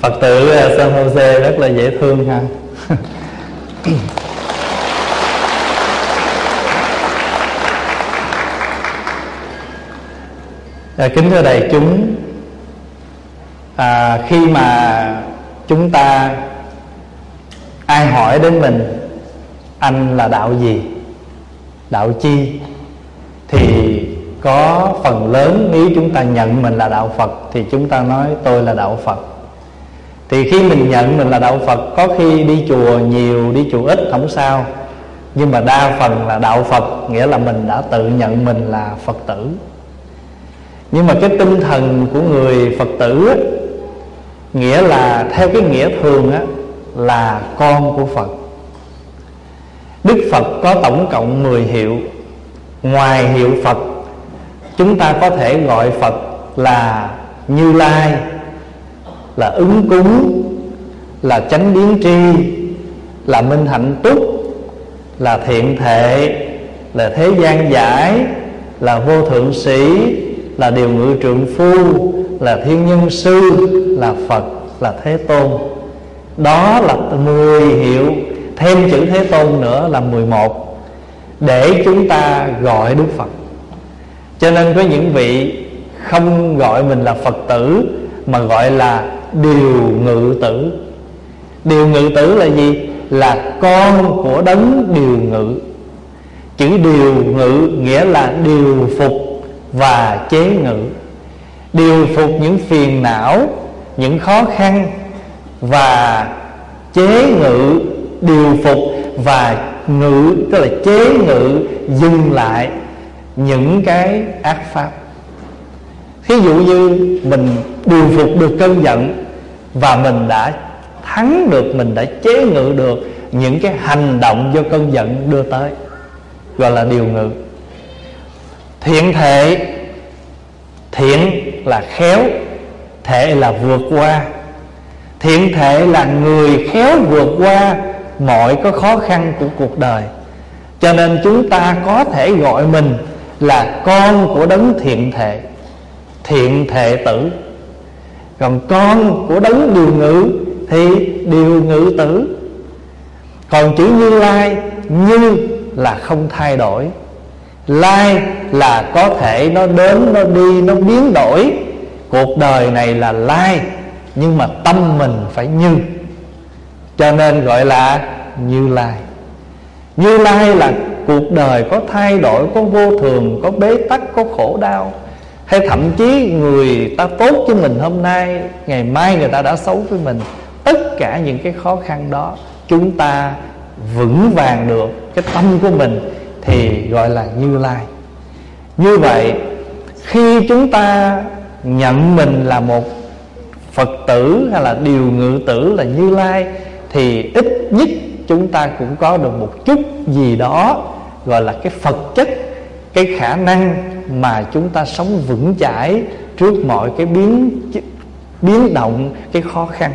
Phật tử San Jose rất là dễ thương ha. Kính thưa đại chúng, khi mà chúng ta ai hỏi đến mình anh là đạo gì, đạo chi, thì có phần lớn nếu chúng ta nhận mình là đạo Phật thì chúng ta nói tôi là đạo Phật. Thì khi mình nhận mình là đạo Phật, có khi đi chùa nhiều, đi chùa ít không sao, nhưng mà đa phần là đạo Phật, nghĩa là mình đã tự nhận mình là Phật tử. Nhưng mà cái tinh thần của người Phật tử á, nghĩa là theo cái nghĩa thường á, là con của Phật. Đức Phật có tổng cộng 10 hiệu. Ngoài hiệu Phật, chúng ta có thể gọi Phật là Như Lai, là Ứng Cúng, là Chánh Biến Tri, là Minh Hạnh Túc, là Thiện Thệ, là Thế Gian Giải, là Vô Thượng Sĩ, là Điều Ngự Trượng Phu, là Thiên Nhân Sư, là Phật, là Thế Tôn. Đó là 10 hiệu, thêm chữ Thế Tôn nữa là 11, để chúng ta gọi Đức Phật. Cho nên có những vị không gọi mình là Phật tử, mà gọi là Điều Ngự Tử. Điều Ngự Tử là gì? Là con của Đấng Điều Ngự. Chữ điều ngự nghĩa là điều phục và chế ngự. Điều phục những phiền não, những khó khăn, và chế ngự, điều phục và ngự, tức là chế ngự, dừng lại những cái ác pháp. Thí dụ như mình điều phục được cơn giận, và mình đã thắng được, mình đã chế ngự được những cái hành động do cơn giận đưa tới, gọi là điều ngự. Thiện thệ, thiện là khéo, thệ là vượt qua. Thiện thệ là người khéo vượt qua mọi cái khó khăn của cuộc đời. Cho nên chúng ta có thể gọi mình là con của Đấng Thiện Thệ, Thiện Thệ Tử. Còn con của Đấng Điều Ngự thì Điều Ngự Tử. Còn chữ Như Lai, như là không thay đổi, lai là có thể nó đến, nó đi, nó biến đổi. Cuộc đời này là lai, nhưng mà tâm mình phải như, cho nên gọi là Như Lai. Như Lai là cuộc đời có thay đổi, có vô thường, có bế tắc, có khổ đau. Hay thậm chí người ta tốt với mình hôm nay, ngày mai người ta đã xấu với mình. Tất cả những cái khó khăn đó, chúng ta vững vàng được cái tâm của mình thì gọi là Như Lai. Như vậy, khi chúng ta nhận mình là một Phật tử hay là Điều Ngự Tử là Như Lai, thì ít nhất chúng ta cũng có được một chút gì đó gọi là cái Phật chất, cái khả năng mà chúng ta sống vững chãi trước mọi cái biến động, cái khó khăn.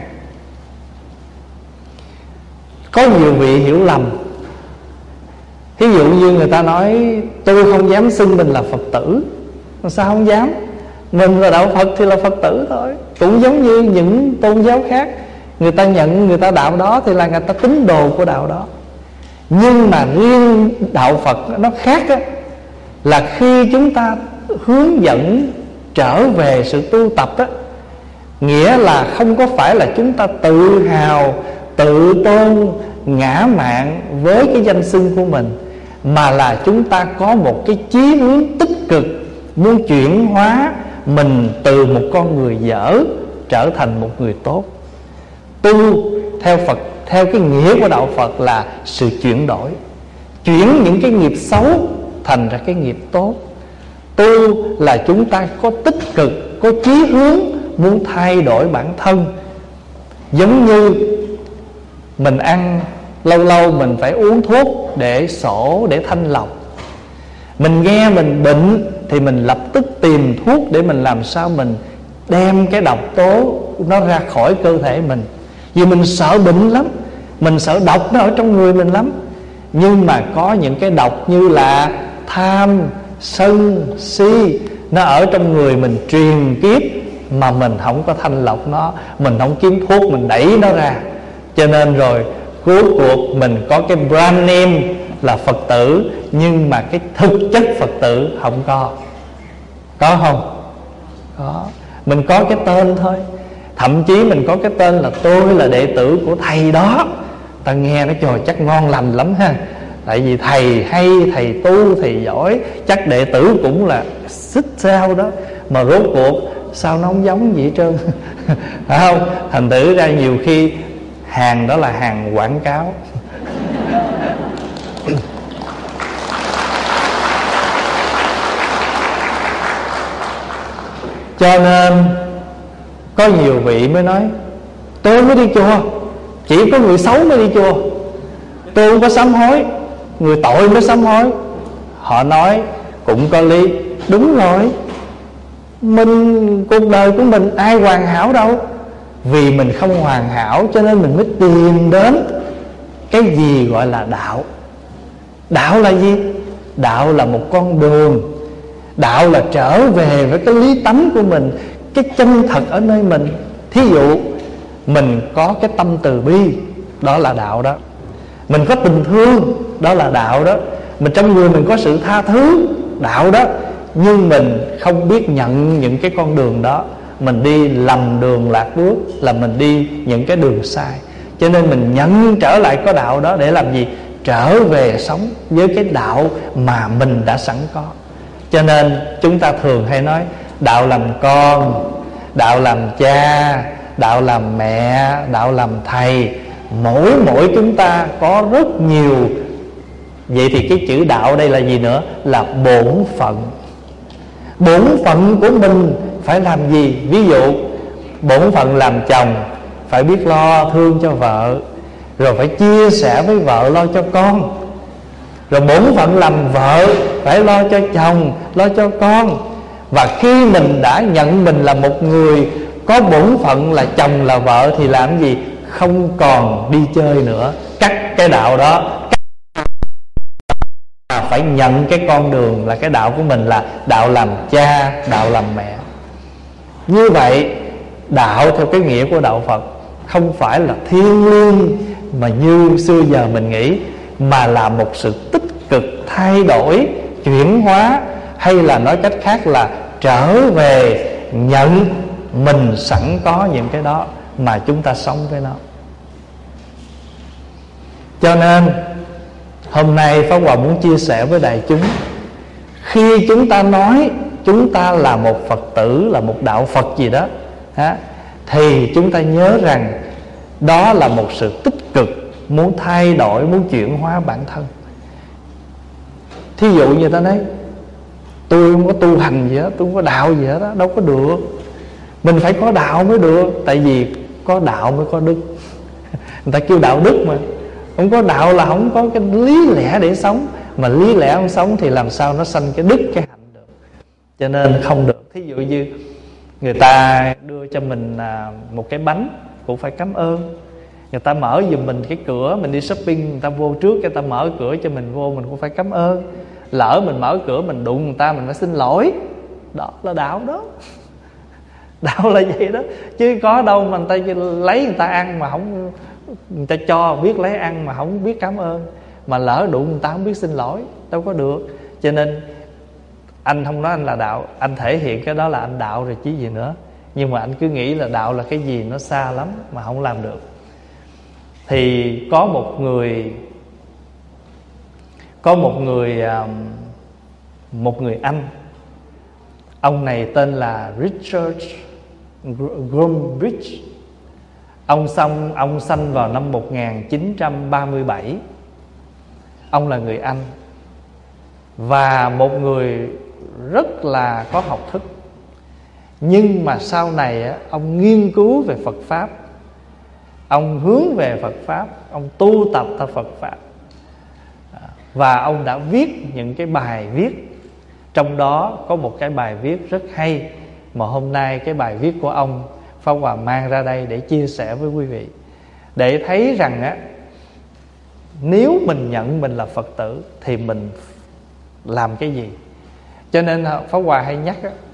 Có nhiều vị hiểu lầm. Ví dụ như người ta nói tôi không dám xưng mình là Phật tử. Sao không dám? Mình là đạo Phật thì là Phật tử thôi. Cũng giống như những tôn giáo khác, người ta nhận người ta đạo đó thì là người ta tín đồ của đạo đó. Nhưng mà riêng đạo Phật nó khác á, là khi chúng ta hướng dẫn trở về sự tu tập á, nghĩa là không có phải là chúng ta tự hào, tự tôn, ngã mạn với cái danh xưng của mình, mà là chúng ta có một cái chí hướng tích cực, muốn chuyển hóa mình từ một con người dở trở thành một người tốt. Tu theo Phật, theo cái nghĩa của đạo Phật là sự chuyển đổi, chuyển những cái nghiệp xấu thành ra cái nghiệp tốt. Tu là chúng ta có tích cực, có chí hướng muốn thay đổi bản thân. Giống như mình ăn, lâu lâu mình phải uống thuốc để sổ, để thanh lọc. Mình nghe mình bệnh thì mình lập tức tìm thuốc để mình làm sao mình đem cái độc tố nó ra khỏi cơ thể mình. Vì mình sợ bệnh lắm, mình sợ độc nó ở trong người mình lắm. Nhưng mà có những cái độc như là tham, sân, si, nó ở trong người mình truyền kiếp, mà mình không có thanh lọc nó, mình không kiếm thuốc mình đẩy nó ra. Cho nên rồi cuối cuộc mình có cái brand name là Phật tử, nhưng mà cái thực chất Phật tử không có. Có không? Có. Mình có cái tên thôi. Thậm chí mình có cái tên là tôi là đệ tử của thầy đó. Ta nghe nó trời chắc ngon lành lắm ha. Tại vì thầy hay, thầy tu, thầy giỏi, chắc đệ tử cũng là xích sao đó. Mà rốt cuộc sao nó không giống gì hết trơn. Phải không? Thành thử ra nhiều khi hàng đó là hàng quảng cáo. Cho nên có nhiều vị mới nói tôi mới đi chùa, chỉ có người xấu mới đi chùa, tôi không có sám hối, người tội mới sám hối. Họ nói cũng có lý. Đúng rồi, cuộc đời của mình ai hoàn hảo đâu. Vì mình không hoàn hảo cho nên mình mới tìm đến cái gì gọi là đạo. Đạo là gì? Đạo là một con đường. Đạo là trở về với cái lý tánh của mình, cái chân thật ở nơi mình. Thí dụ mình có cái tâm từ bi, đó là đạo đó. Mình có tình thương, đó là đạo đó. Mình trong người mình có sự tha thứ, đạo đó. Nhưng mình không biết nhận những cái con đường đó, mình đi lầm đường lạc bước, là mình đi những cái đường sai. Cho nên mình nhận trở lại có đạo đó để làm gì? Trở về sống với cái đạo mà mình đã sẵn có. Cho nên chúng ta thường hay nói đạo làm con, đạo làm cha, đạo làm mẹ, đạo làm thầy. Mỗi chúng ta có rất nhiều. Vậy thì cái chữ đạo đây là gì nữa? Là bổn phận. Bổn phận của mình phải làm gì? Ví dụ bổn phận làm chồng phải biết lo thương cho vợ, rồi phải chia sẻ với vợ lo cho con. Rồi bổn phận làm vợ phải lo cho chồng, lo cho con. Và khi mình đã nhận mình là một người có bổn phận là chồng là vợ thì làm gì? Không còn đi chơi nữa. Cắt cái đạo đó. Phải nhận cái con đường là cái đạo của mình là đạo làm cha, đạo làm mẹ. Như vậy đạo theo cái nghĩa của đạo Phật không phải là thiêng liêng mà như xưa giờ mình nghĩ, mà là một sự tích cực thay đổi, chuyển hóa, hay là nói cách khác là trở về nhận mình sẵn có những cái đó mà chúng ta sống với nó. Cho nên hôm nay Pháp Hòa muốn chia sẻ với đại chúng, khi chúng ta nói chúng ta là một Phật tử, là một đạo Phật gì đó thì chúng ta nhớ rằng đó là một sự tích cực, muốn thay đổi, muốn chuyển hóa bản thân. Thí dụ như ta nói tôi không có tu hành gì hết, tôi không có đạo gì hết đó, đâu có được. Mình phải có đạo mới được. Tại vì có đạo mới có đức. Người ta kêu đạo đức mà. Không có đạo là không có cái lý lẽ để sống. Mà lý lẽ không sống thì làm sao nó sanh cái đức, cái hạnh được. Cho nên không được. Thí dụ như người ta đưa cho mình một cái bánh, cũng phải cảm ơn. Người ta mở giùm mình cái cửa, mình đi shopping, người ta vô trước, người ta mở cửa cho mình vô, mình cũng phải cảm ơn. Lỡ mình mở cửa mình đụng người ta, mình phải xin lỗi. Đó là đạo đó. Đạo là vậy đó. Chứ có đâu mà người ta lấy người ta ăn mà không, người ta cho biết lấy ăn mà không biết cảm ơn. Mà lỡ đụng người ta không biết xin lỗi, đâu có được. Cho nên anh không nói anh là đạo, anh thể hiện cái đó là anh đạo rồi chứ gì nữa. Nhưng mà anh cứ nghĩ là đạo là cái gì nó xa lắm mà không làm được. Thì có một người Anh. Ông này tên là Richard Gombrich. Ông sanh vào năm 1937. Ông là người Anh và một người rất là có học thức. Nhưng mà sau này ông nghiên cứu về Phật Pháp, ông hướng về Phật Pháp, ông tu tập theo Phật Pháp. Và ông đã viết những cái bài viết. Trong đó có một cái bài viết rất hay, mà hôm nay cái bài viết của ông Pháp Hòa mang ra đây để chia sẻ với quý vị, để thấy rằng nếu mình nhận mình là Phật tử thì mình làm cái gì. Cho nên Pháp Hòa hay nhắc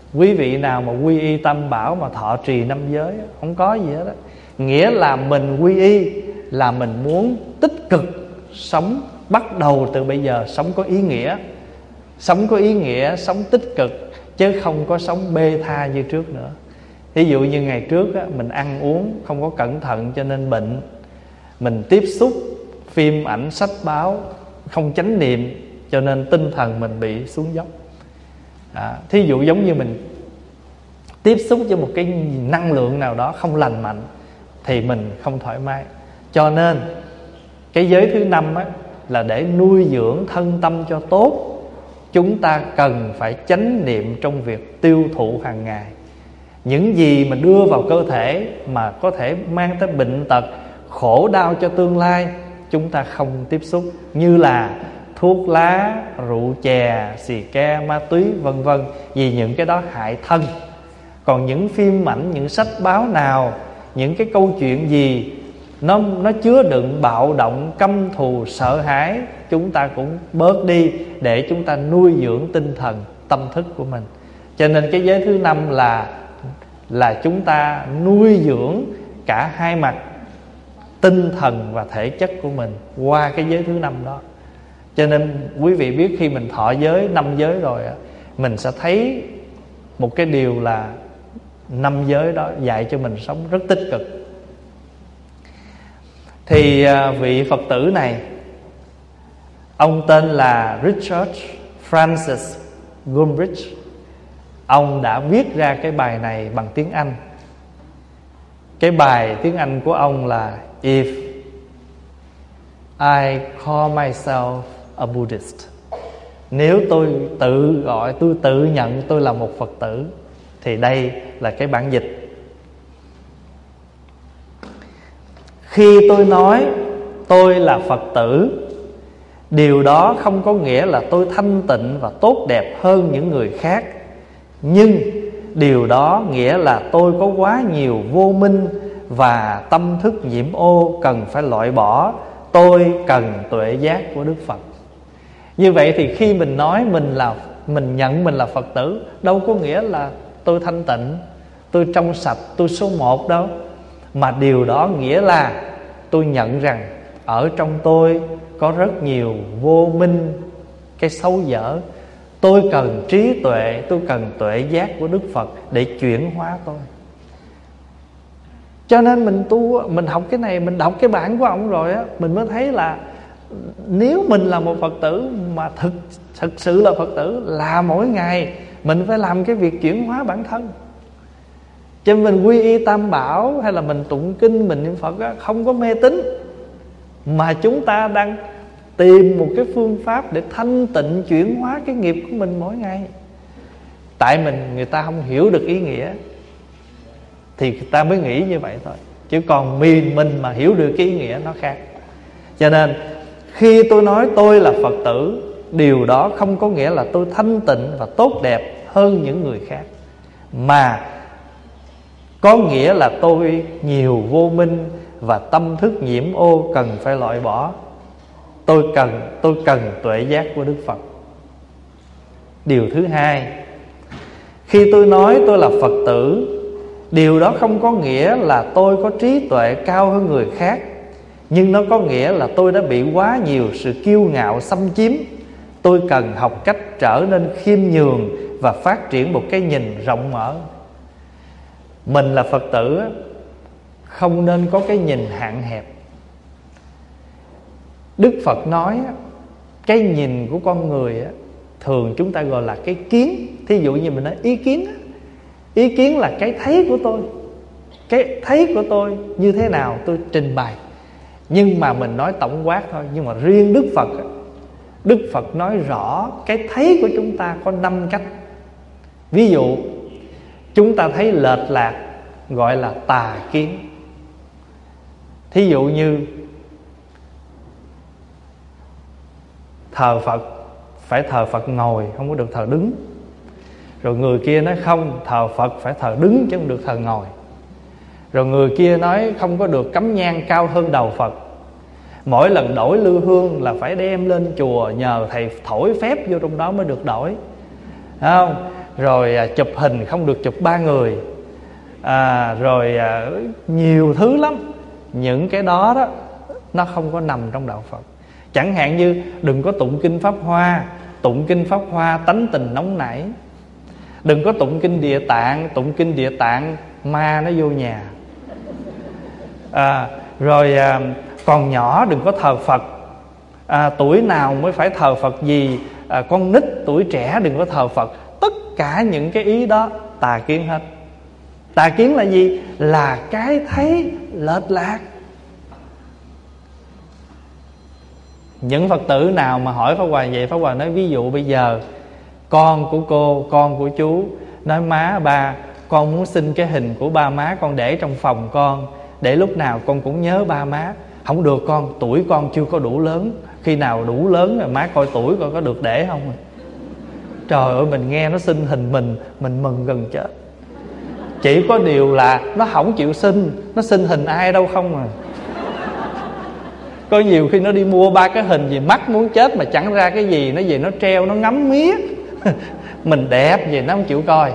Quý vị nào mà quy y Tam Bảo mà thọ trì 5 giới, không có gì hết đó. Nghĩa là mình quy y là mình muốn tích cực sống, bắt đầu từ bây giờ sống có ý nghĩa. Sống có ý nghĩa, sống tích cực, chứ không có sống bê tha như trước nữa. Ví dụ như ngày trước á, mình ăn uống không có cẩn thận cho nên bệnh. Mình tiếp xúc phim ảnh sách báo không chánh niệm cho nên tinh thần mình bị xuống dốc. Thí dụ giống như mình tiếp xúc với một cái năng lượng nào đó không lành mạnh thì mình không thoải mái. Cho nên cái giới thứ 5 á, là để nuôi dưỡng thân tâm cho tốt. Chúng ta cần phải chánh niệm trong việc tiêu thụ hàng ngày. Những gì mà đưa vào cơ thể mà có thể mang tới bệnh tật, khổ đau cho tương lai, chúng ta không tiếp xúc. Như là thuốc lá, rượu chè, xì ke, ma túy vân vân. Vì những cái đó hại thân. Còn những phim ảnh, những sách báo nào, những cái câu chuyện gì nó chứa đựng bạo động, căm thù, sợ hãi, chúng ta cũng bớt đi để chúng ta nuôi dưỡng tinh thần, tâm thức của mình. Cho nên cái giới thứ 5 là chúng ta nuôi dưỡng cả hai mặt, tinh thần và thể chất của mình qua cái giới thứ 5 đó. Cho nên quý vị biết khi mình thọ giới 5 giới rồi, mình sẽ thấy một cái điều là 5 giới đó dạy cho mình sống rất tích cực. Thì vị Phật tử này, ông tên là Richard Francis Gumbrich. Ông đã viết ra cái bài này bằng tiếng Anh. Cái bài tiếng Anh của ông là If I call myself a Buddhist. Nếu tôi tự nhận tôi là một Phật tử, thì đây là cái bản dịch. Khi tôi nói tôi là Phật tử, điều đó không có nghĩa là tôi thanh tịnh và tốt đẹp hơn những người khác. Nhưng điều đó nghĩa là tôi có quá nhiều vô minh và tâm thức nhiễm ô cần phải loại bỏ. Tôi cần tuệ giác của Đức Phật. Như vậy thì khi mình nói mình nhận mình là Phật tử, đâu có nghĩa là tôi thanh tịnh, tôi trong sạch, tôi số 1 đâu. Mà điều đó nghĩa là tôi nhận rằng ở trong tôi có rất nhiều vô minh, cái xấu dở. Tôi cần trí tuệ, tôi cần tuệ giác của Đức Phật để chuyển hóa tôi. Cho nên mình học cái này, mình đọc cái bản của ông rồi á, mình mới thấy là nếu mình là một Phật tử mà thực sự là Phật tử, là mỗi ngày mình phải làm cái việc chuyển hóa bản thân. Cho nên mình quy y Tam Bảo hay là mình tụng kinh, mình niệm Phật á, không có mê tín, mà chúng ta đang tìm một cái phương pháp để thanh tịnh chuyển hóa cái nghiệp của mình mỗi ngày. Tại người ta không hiểu được ý nghĩa thì người ta mới nghĩ như vậy thôi. Chứ còn mình mà hiểu được cái ý nghĩa nó khác. Cho nên khi tôi nói tôi là Phật tử, điều đó không có nghĩa là tôi thanh tịnh và tốt đẹp hơn những người khác, mà có nghĩa là tôi nhiều vô minh và tâm thức nhiễm ô cần phải loại bỏ. Tôi cần tuệ giác của Đức Phật. Điều thứ hai, khi tôi nói tôi là Phật tử, điều đó không có nghĩa là tôi có trí tuệ cao hơn người khác, nhưng nó có nghĩa là tôi đã bị quá nhiều sự kiêu ngạo xâm chiếm. Tôi cần học cách trở nên khiêm nhường và phát triển một cái nhìn rộng mở. Mình là Phật tử không nên có cái nhìn hạn hẹp. Đức Phật nói cái nhìn của con người thường chúng ta gọi là cái kiến. Thí dụ như mình nói ý kiến, ý kiến là cái thấy của tôi. Cái thấy của tôi như thế nào tôi trình bày, nhưng mà mình nói tổng quát thôi. Nhưng mà riêng Đức Phật nói rõ cái thấy của chúng ta có 5 cách. Ví dụ chúng ta thấy lệch lạc gọi là tà kiến. Thí dụ như thờ Phật phải thờ Phật ngồi, không có được thờ đứng. Rồi người kia nói không, thờ Phật phải thờ đứng chứ không được thờ ngồi. Rồi người kia nói không có được cắm nhang cao hơn đầu Phật. Mỗi lần đổi lư hương là phải đem lên chùa nhờ thầy thổi phép vô trong đó mới được đổi, không? rồi chụp hình không được chụp 3 người, rồi nhiều thứ lắm. Những cái đó đó nó không có nằm trong đạo Phật. Chẳng hạn như đừng có tụng kinh Pháp Hoa. Tụng kinh Pháp Hoa tánh tình nóng nảy. Đừng có tụng kinh Địa Tạng. Tụng kinh Địa Tạng ma nó vô nhà. Rồi còn nhỏ đừng có thờ Phật. Tuổi nào mới phải thờ Phật gì, con nít tuổi trẻ đừng có thờ Phật. Tất cả những cái ý đó tà kiến hết. Tà kiến là gì? Là cái thấy lệch lạc. Những Phật tử nào mà hỏi Pháp Hòa vậy, Pháp Hòa nói ví dụ bây giờ con của cô, con của chú nói má ba, con muốn xin cái hình của ba má con để trong phòng con, để lúc nào con cũng nhớ ba má. Không được con, tuổi con chưa có đủ lớn. Khi nào đủ lớn rồi má coi tuổi coi có được để không. Trời ơi, mình nghe nó xin hình mình mừng gần chết. Chỉ có điều là nó không chịu xin. Nó xin hình ai đâu không à. Có nhiều khi nó đi mua 3 cái hình gì mắc muốn chết mà chẳng ra cái gì, nó về nó treo nó ngắm mía. Mình đẹp vậy nó không chịu coi.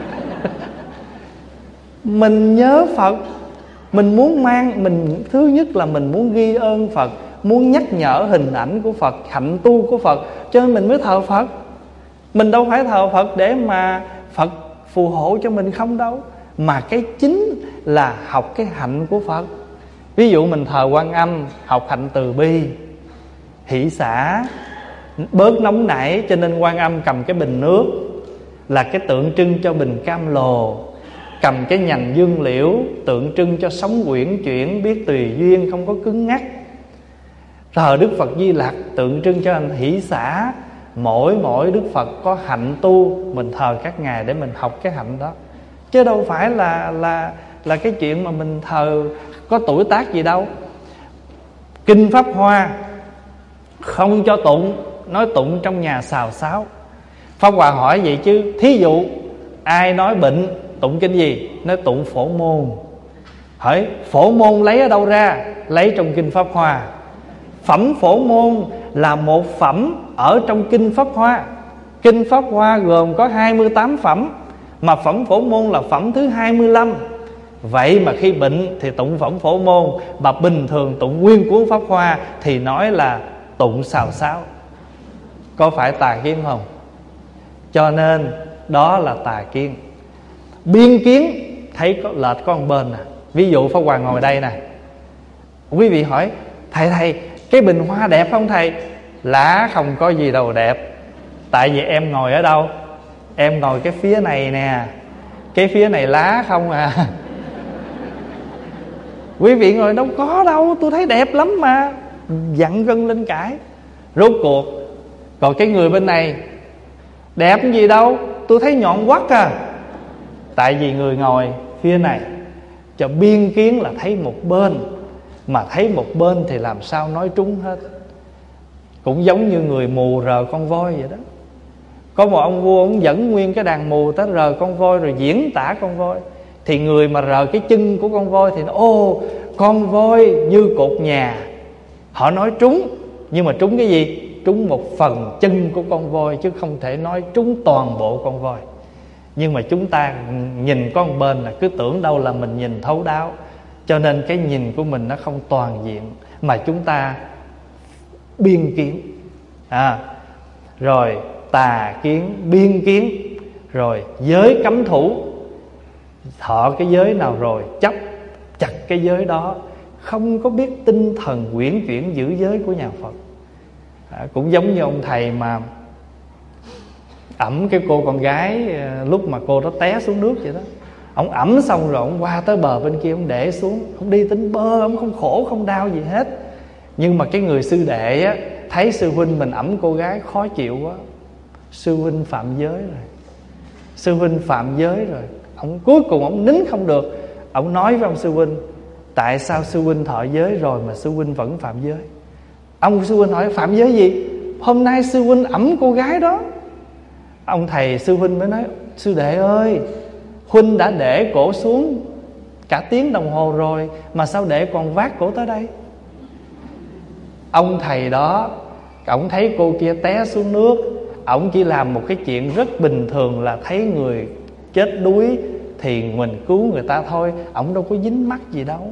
Mình nhớ Phật, mình muốn mình thứ nhất là mình muốn ghi ơn Phật, muốn nhắc nhở hình ảnh của Phật, hạnh tu của Phật, cho nên mình mới thờ Phật. Mình đâu phải thờ Phật để mà Phật phù hộ cho mình không đâu, mà cái chính là học cái hạnh của Phật. Ví dụ mình thờ Quan Âm, học hạnh từ bi, hỷ xả, bớt nóng nảy, cho nên Quan Âm cầm cái bình nước là cái tượng trưng cho bình cam lồ, cầm cái nhành dương liễu tượng trưng cho sống uyển chuyển, biết tùy duyên, không có cứng ngắc. Thờ Đức Phật Di Lặc tượng trưng cho anh hỷ xả. Mỗi Đức Phật có hạnh tu, mình thờ các ngài để mình học cái hạnh đó, chứ đâu phải là cái chuyện mà mình thờ có tuổi tác gì đâu. Kinh Pháp Hoa không cho tụng, nói tụng trong nhà xào xáo. Pháp Hòa hỏi vậy chứ thí dụ ai nói bệnh tụng kinh gì? Nói tụng Phổ Môn. Hỏi Phổ Môn lấy ở đâu ra? Lấy trong kinh Pháp Hoa. Phẩm Phổ Môn là một phẩm ở trong kinh Pháp Hoa. Kinh Pháp Hoa gồm có 28 phẩm, mà phẩm Phổ Môn là phẩm thứ 25. Vậy mà khi bệnh thì tụng phẩm Phổ Môn, mà bình thường tụng nguyên cuốn Pháp Hoa thì nói là tụng xào xáo. Có phải tà kiến không? Cho nên đó là tà kiến. Biên kiến thấy có lệch có một bên nè. Ví dụ Pháp Hòa ngồi đây nè, quý vị hỏi thầy cái bình hoa đẹp không thầy? Lá không có gì đâu đẹp. Tại vì em ngồi ở đâu? Em ngồi cái phía này nè, cái phía này lá không à. Quý vị ngồi đâu có đâu, tôi thấy đẹp lắm mà. Dặn gân lên cãi. Rốt cuộc còn cái người bên này đẹp gì đâu, tôi thấy nhọn quắt à. Tại vì người ngồi phía này cho biên kiến là thấy một bên, mà thấy một bên thì làm sao nói trúng hết. Cũng giống như người mù rờ con voi vậy đó. Có một ông vua, ông dẫn nguyên cái đàn mù tới rờ con voi rồi diễn tả con voi. Thì người mà rờ cái chân của con voi thì nó ô, con voi như cột nhà. Họ nói trúng, nhưng mà trúng cái gì? Trúng một phần chân của con voi, chứ không thể nói trúng toàn bộ con voi. Nhưng mà chúng ta nhìn con bên là cứ tưởng đâu là mình nhìn thấu đáo, cho nên cái nhìn của mình nó không toàn diện, mà chúng ta biên kiến. Rồi tà kiến, biên kiến, rồi giới cấm thủ. Thọ cái giới nào rồi chấp chặt cái giới đó, không có biết tinh thần uyển chuyển giữ giới của nhà Phật. Cũng giống như ông thầy mà ẵm cái cô con gái lúc mà cô đó té xuống nước vậy đó. Ông ẵm xong rồi ông qua tới bờ bên kia, ông để xuống, ông đi tính bơ, ông không khổ không đau gì hết. Nhưng mà cái người sư đệ á, thấy sư huynh mình ẵm cô gái khó chịu quá. Sư huynh phạm giới rồi, sư huynh phạm giới rồi. Ông cuối cùng ông nín không được, ông nói với ông sư huynh: tại sao sư huynh thọ giới rồi mà sư huynh vẫn phạm giới? Ông sư huynh hỏi: phạm giới gì? Hôm nay sư huynh ẵm cô gái đó. Ông thầy sư huynh mới nói: sư đệ ơi, huynh đã để cổ xuống cả tiếng đồng hồ rồi, mà sao đệ còn vác cổ tới đây? Ông thầy đó, ông thấy cô kia té xuống nước, ổng chỉ làm một cái chuyện rất bình thường là thấy người chết đuối thì mình cứu người ta thôi. Ổng đâu có dính mắc gì đâu.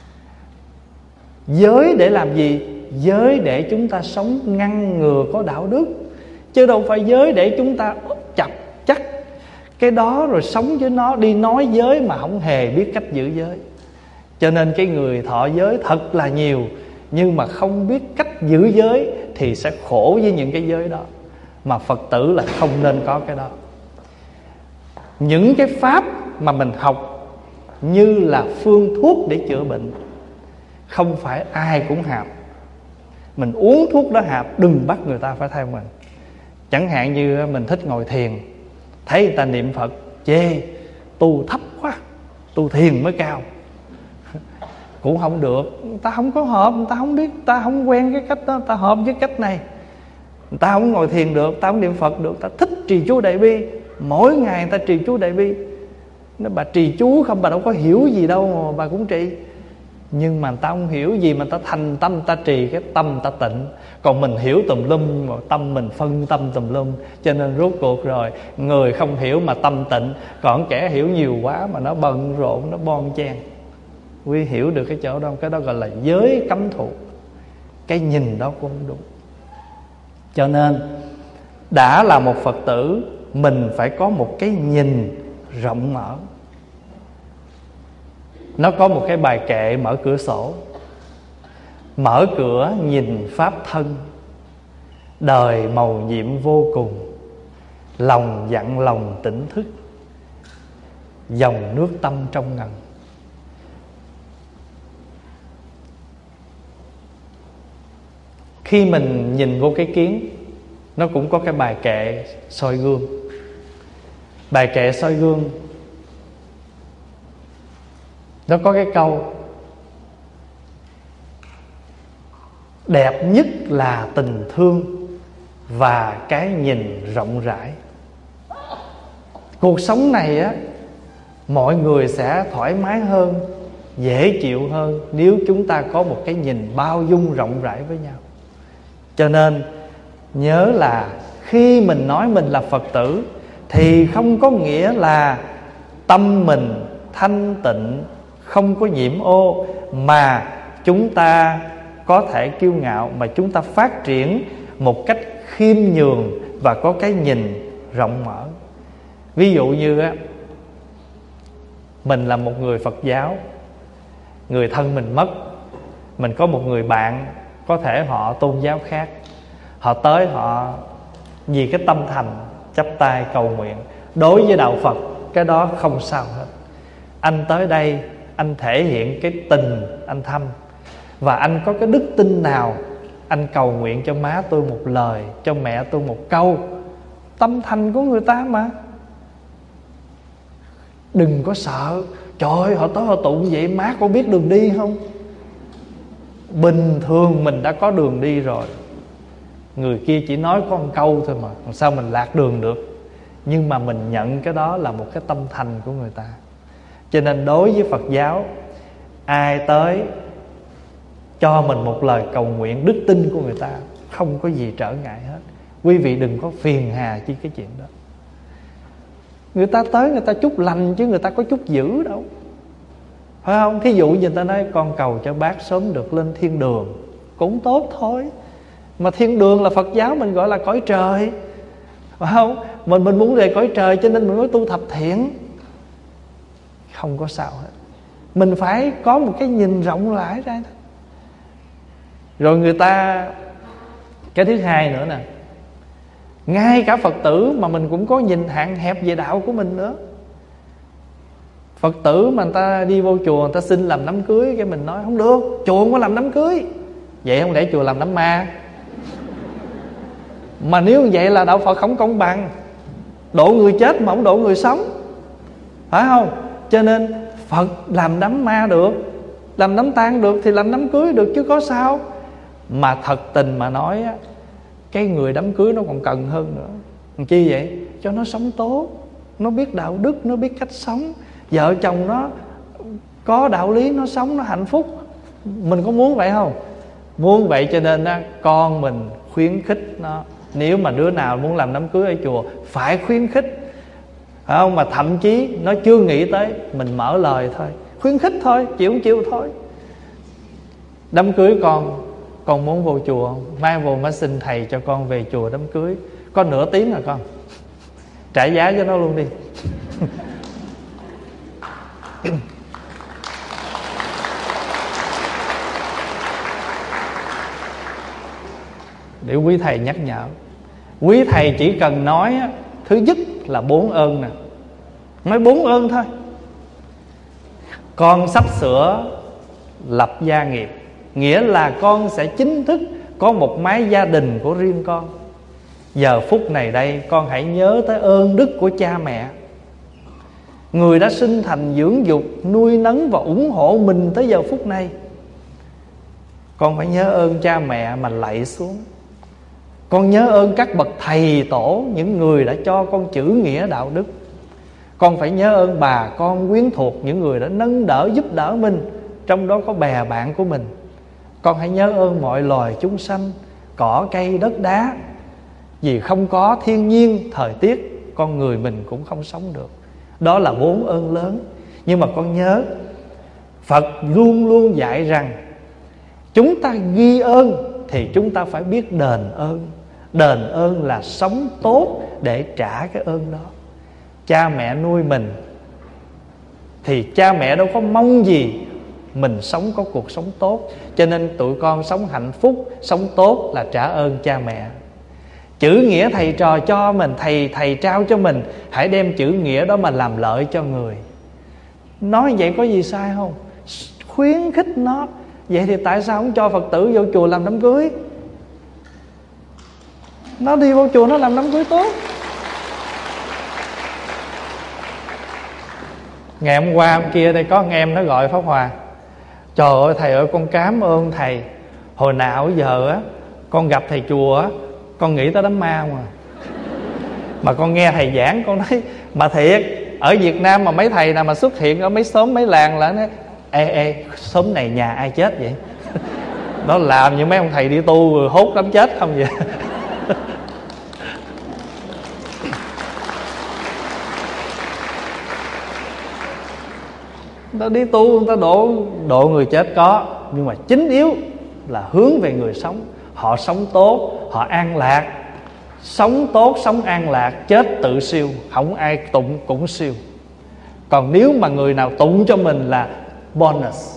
Giới để làm gì? Giới để chúng ta sống ngăn ngừa có đạo đức, chứ đâu phải giới để chúng ta chặt chắc cái đó rồi sống với nó, đi nói giới mà không hề biết cách giữ giới. Cho nên cái người thọ giới thật là nhiều, nhưng mà không biết cách giữ giới thì sẽ khổ với những cái giới đó. Mà Phật tử là không nên có cái đó. Những cái pháp mà mình học như là phương thuốc để chữa bệnh, không phải ai cũng hạp. Mình uống thuốc đó hạp, đừng bắt người ta phải theo mình. Chẳng hạn như mình thích ngồi thiền, thấy người ta niệm Phật chê tu thấp quá, tu thiền mới cao. Cũng không được. Người ta không có hợp, người ta không biết, người ta không quen cái cách đó, người ta hợp với cách này. Người ta không ngồi thiền được, người ta không niệm Phật được, người ta thích trì chú Đại Bi. Mỗi ngày người ta trì chú Đại Bi. Nếu bà trì chú không, bà đâu có hiểu gì đâu mà bà cũng trì. Nhưng mà người ta không hiểu gì mà ta thành tâm, ta trì cái tâm ta tịnh. Còn mình hiểu tùm lum mà tâm mình phân tâm tùm lum. Cho nên rốt cuộc rồi người không hiểu mà tâm tịnh, còn kẻ hiểu nhiều quá mà nó bận rộn, nó bon chen. Quý hiểu được cái chỗ đó, cái đó gọi là giới cấm thụ. Cái nhìn đó cũng không đúng. Cho nên đã là một Phật tử, mình phải có một cái nhìn rộng mở. Nó có một cái bài kệ mở cửa sổ: mở cửa nhìn pháp thân, đời mầu nhiệm vô cùng, lòng dặn lòng tỉnh thức, dòng nước tâm trong ngần. Khi mình nhìn vô cái kiến, nó cũng có cái bài kệ soi gương. Bài kệ soi gương nó có cái câu: đẹp nhất là tình thương và cái nhìn rộng rãi. Cuộc sống này á, mọi người sẽ thoải mái hơn, dễ chịu hơn nếu chúng ta có một cái nhìn bao dung rộng rãi với nhau. Cho nên nhớ là khi mình nói mình là Phật tử thì không có nghĩa là tâm mình thanh tịnh, không có nhiễm ô, mà chúng ta có thể kiêu ngạo, mà chúng ta phát triển một cách khiêm nhường và có cái nhìn rộng mở. Ví dụ như á, mình là một người Phật giáo, người thân mình mất, mình có một người bạn có thể họ tôn giáo khác, họ tới, họ vì cái tâm thành chắp tay cầu nguyện. Đối với đạo Phật cái đó không sao hết. Anh tới đây, anh thể hiện cái tình anh thăm, và anh có cái đức tin nào, anh cầu nguyện cho má tôi một lời, cho mẹ tôi một câu. Tâm thành của người ta mà. Đừng có sợ, trời ơi họ tới họ tụng vậy, má con biết đường đi không? Bình thường mình đã có đường đi rồi. Người kia chỉ nói có một câu thôi mà, làm sao mình lạc đường được. Nhưng mà mình nhận cái đó là một cái tâm thành của người ta. Cho nên đối với Phật giáo, ai tới cho mình một lời cầu nguyện, đức tin của người ta không có gì trở ngại hết. Quý vị đừng có phiền hà chi cái chuyện đó. Người ta tới người ta chúc lành chứ người ta có chúc dữ đâu, phải không? Thí dụ như người ta nói con cầu cho bác sớm được lên thiên đường, cũng tốt thôi. Mà thiên đường là Phật giáo mình gọi là cõi trời, phải không? Mình muốn về cõi trời cho nên mình mới tu thập thiện. Không có sao hết. Mình phải có một cái nhìn rộng rãi ra. Rồi người ta, cái thứ hai nữa nè, ngay cả Phật tử mà mình cũng có nhìn hạn hẹp về đạo của mình nữa. Phật tử mà người ta đi vô chùa, người ta xin làm đám cưới, cái mình nói không được, chùa không có làm đám cưới. Vậy không lẽ chùa làm đám ma? Mà nếu vậy là đạo Phật không công bằng, độ người chết mà không độ người sống, phải không? Cho nên Phật làm đám ma được, làm đám tang được thì làm đám cưới được chứ có sao. Mà thật tình mà nói á, cái người đám cưới nó còn cần hơn nữa. Làm chi vậy? Cho nó sống tốt, nó biết đạo đức, nó biết cách sống. Vợ chồng nó có đạo lý, nó sống nó hạnh phúc. Mình có muốn vậy không? Muốn vậy cho nên á, con mình khuyến khích nó Nếu mà đứa nào muốn làm đám cưới ở chùa phải khuyến khích, phải không? Mà thậm chí nó chưa nghĩ tới, mình mở lời thôi, khuyến khích thôi, chịu không chịu thôi. Đám cưới con muốn vô chùa không? Mai vô má xin thầy cho con về chùa đám cưới, có nửa tiếng rồi con, trả giá cho nó luôn đi. Để quý thầy nhắc nhở. Quý thầy chỉ cần nói á, thứ nhất là 4 ơn nè, nói 4 ơn thôi. Con sắp sửa lập gia nghiệp, nghĩa là con sẽ chính thức có một mái gia đình của riêng con. Giờ phút này đây con hãy nhớ tới ơn đức của cha mẹ, người đã sinh thành dưỡng dục, nuôi nấng và ủng hộ mình tới giờ phút này. Con phải nhớ ơn cha mẹ mà lạy xuống. Con nhớ ơn các bậc thầy tổ, những người đã cho con chữ nghĩa đạo đức. Con phải nhớ ơn bà con quyến thuộc, những người đã nâng đỡ giúp đỡ mình, trong đó có bè bạn của mình. Con hãy nhớ ơn mọi loài chúng sanh, cỏ cây đất đá. Vì không có thiên nhiên, thời tiết, con người mình cũng không sống được. Đó là 4 ơn lớn. Nhưng mà con nhớ, Phật luôn luôn dạy rằng chúng ta ghi ơn thì chúng ta phải biết đền ơn. Đền ơn là sống tốt để trả cái ơn đó. Cha mẹ nuôi mình thì cha mẹ đâu có mong gì mình sống có cuộc sống tốt. Cho nên tụi con sống hạnh phúc, sống tốt là trả ơn cha mẹ. Chữ nghĩa thầy trò cho mình, thầy trao cho mình, hãy đem chữ nghĩa đó mà làm lợi cho người. Nói vậy có gì sai không? Khuyến khích nó. Vậy thì tại sao không cho Phật tử vô chùa làm đám cưới? Nó đi vô chùa nó làm đám cưới tốt. Ngày hôm qua hôm kia đây có anh em nó gọi Pháp Hòa: trời ơi thầy ơi, con cảm ơn thầy. Hồi nào giờ á con gặp thầy chùa á, con nghĩ tới đám ma mà con nghe thầy giảng con nói mà thiệt, ở Việt Nam mà mấy thầy nào mà xuất hiện ở mấy xóm mấy làng là nói ê xóm này nhà ai chết vậy? Nó làm như mấy ông thầy đi tu rồi hốt đám chết không vậy? Người ta đi tu, người ta độ người chết có, nhưng mà chính yếu là hướng về người sống. Họ sống tốt, họ an lạc. Sống tốt, sống an lạc, chết tự siêu, không ai tụng cũng siêu. Còn nếu mà người nào tụng cho mình là bonus.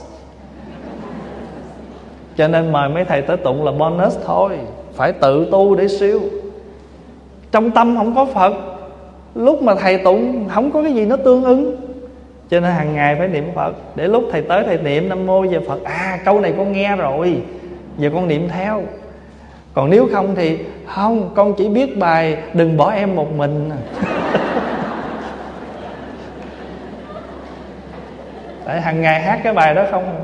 Cho nên mời mấy thầy tới tụng là bonus thôi. Phải tự tu để siêu. Trong tâm không có Phật, lúc mà thầy tụng không có cái gì nó tương ứng. Cho nên hàng ngày phải niệm Phật. Để lúc thầy tới thầy niệm Nam Mô về Phật, câu này con nghe rồi, giờ con niệm theo. Còn nếu không thì không, con chỉ biết bài đừng bỏ em một mình. Tại hàng ngày hát cái bài đó không.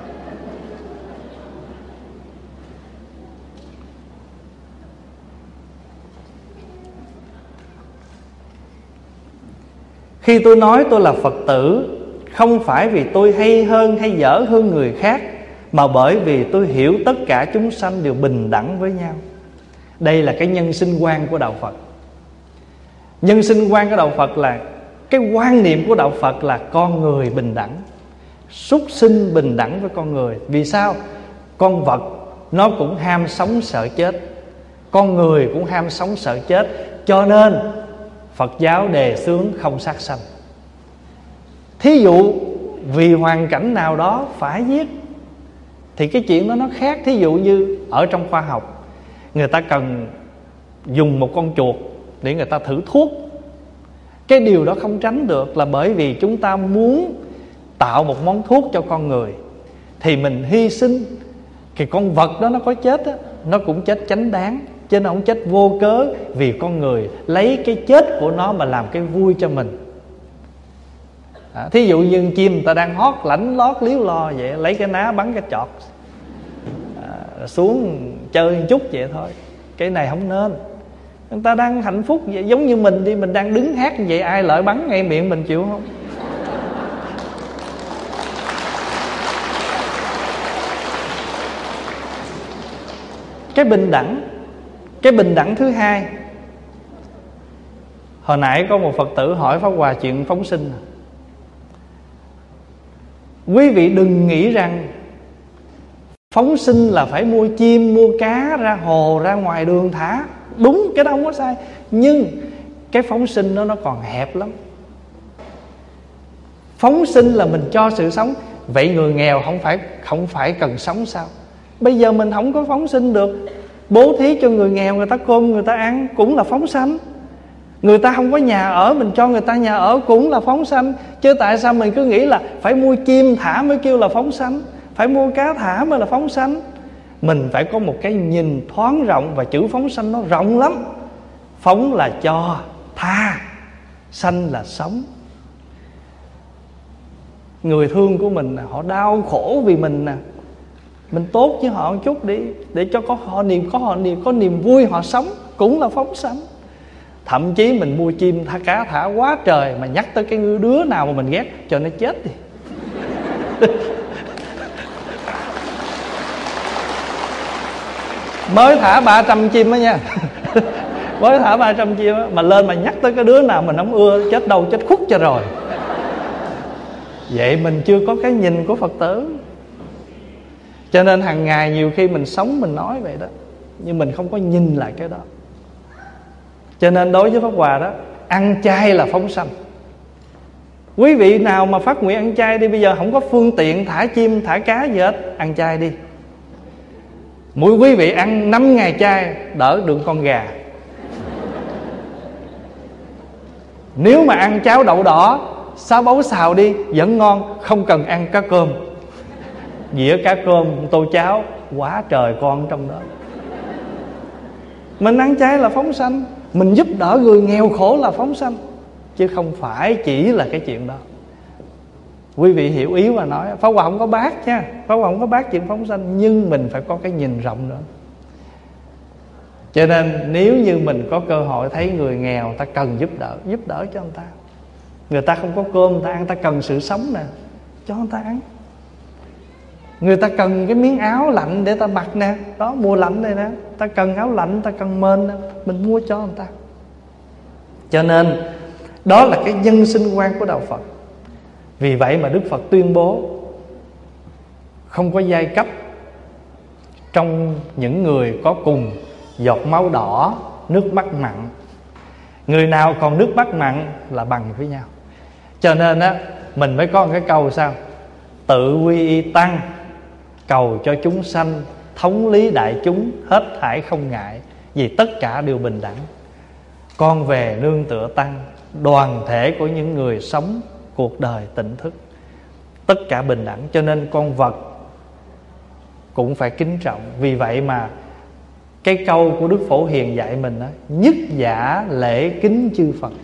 Khi tôi nói tôi là Phật tử, không phải vì tôi hay hơn hay dở hơn người khác, mà bởi vì tôi hiểu tất cả chúng sanh đều bình đẳng với nhau. Đây là cái nhân sinh quan của Đạo Phật. Nhân sinh quan của Đạo Phật là cái quan niệm của Đạo Phật là con người bình đẳng, súc sinh bình đẳng với con người. Vì sao? Con vật nó cũng ham sống sợ chết, con người cũng ham sống sợ chết. Cho nên Phật giáo đề xướng không sát sanh. Thí dụ vì hoàn cảnh nào đó phải giết thì cái chuyện đó nó khác. Thí dụ như ở trong khoa học, người ta cần dùng một con chuột để người ta thử thuốc. Cái điều đó không tránh được, là bởi vì chúng ta muốn tạo một món thuốc cho con người, thì mình hy sinh. Thì con vật đó nó có chết á, nó cũng chết chánh đáng, chứ nó không chết vô cớ. Vì con người lấy cái chết của nó mà làm cái vui cho mình. Thí dụ như chim người ta đang hót lãnh lót líu lo vậy, lấy cái ná bắn cái chọt xuống chơi một chút vậy thôi. Cái này không nên. Người ta đang hạnh phúc vậy, giống như mình đi, mình đang đứng hát như vậy, ai lợi bắn ngay miệng mình chịu không? Cái bình đẳng Cái bình đẳng thứ hai, hồi nãy có một Phật tử hỏi Pháp Hòa chuyện phóng sinh. Quý vị đừng nghĩ rằng phóng sinh là phải mua chim, mua cá ra hồ, ra ngoài đường thả. Đúng, cái đó không có sai. Nhưng cái phóng sinh đó nó còn hẹp lắm. Phóng sinh là mình cho sự sống. Vậy người nghèo không phải cần sống sao? Bây giờ mình không có phóng sinh được, bố thí cho người nghèo, người ta cơm người ta ăn cũng là phóng sanh. Người ta không có nhà ở, mình cho người ta nhà ở cũng là phóng sanh. Chứ tại sao mình cứ nghĩ là phải mua chim thả mới kêu là phóng sanh, phải mua cá thả mới là phóng sanh? Mình phải có một cái nhìn thoáng rộng. Và chữ phóng sanh nó rộng lắm. Phóng là cho, tha, sanh là sống. Người thương của mình họ đau khổ vì mình nè, mình tốt với họ một chút đi, để cho có niềm vui họ sống, cũng là phóng sanh. Thậm chí mình mua chim thả cá thả quá trời, mà nhắc tới cái đứa nào mà mình ghét, cho nó chết đi. Mới thả 300 chim đó nha. Mới thả 300 chim đó, mà lên mà nhắc tới cái đứa nào mình không ưa, chết đâu chết khuất cho rồi. Vậy mình chưa có cái nhìn của Phật tử. Cho nên hàng ngày nhiều khi mình sống mình nói vậy đó, nhưng mình không có nhìn lại cái đó. Cho nên đối với Pháp Hòa đó, ăn chay là phóng sanh. Quý vị nào mà phát nguyện ăn chay đi, bây giờ không có phương tiện thả chim thả cá gì hết, ăn chay đi. Mỗi quý vị ăn 5 ngày chay đỡ được con gà. Nếu mà ăn cháo đậu đỏ, xá bấu xào đi vẫn ngon, không cần ăn cá cơm. Dĩa cá cơm, tô cháo, quá trời con trong đó. Mình ăn chay là phóng sanh. Mình giúp đỡ người nghèo khổ là phóng sanh, chứ không phải chỉ là cái chuyện đó. Quý vị hiểu ý mà nói. Pháp Hòa không có bác nha, Pháp Hòa không có bác chuyện phóng sanh, nhưng mình phải có cái nhìn rộng nữa. Cho nên nếu như mình có cơ hội thấy người nghèo ta cần giúp đỡ cho người ta. Người ta không có cơm người ta ăn, ta cần sự sống nè, cho người ta ăn. Người ta cần cái miếng áo lạnh để ta mặc nè, đó mùa lạnh này nè, ta cần áo lạnh, ta cần mền nè, mình mua cho người ta. Cho nên đó là cái nhân sinh quan của đạo Phật. Vì vậy mà Đức Phật tuyên bố không có giai cấp trong những người có cùng giọt máu đỏ, nước mắt mặn. Người nào còn nước mắt mặn là bằng với nhau. Cho nên á, mình mới có một cái câu sao: tự quy y tăng, cầu cho chúng sanh, thống lý đại chúng, hết thảy không ngại, vì tất cả đều bình đẳng. Con về nương tựa tăng, đoàn thể của những người sống cuộc đời tỉnh thức, tất cả bình đẳng. Cho nên con vật cũng phải kính trọng. Vì vậy mà cái câu của Đức Phổ Hiền dạy mình đó: nhất giả lễ kính chư Phật.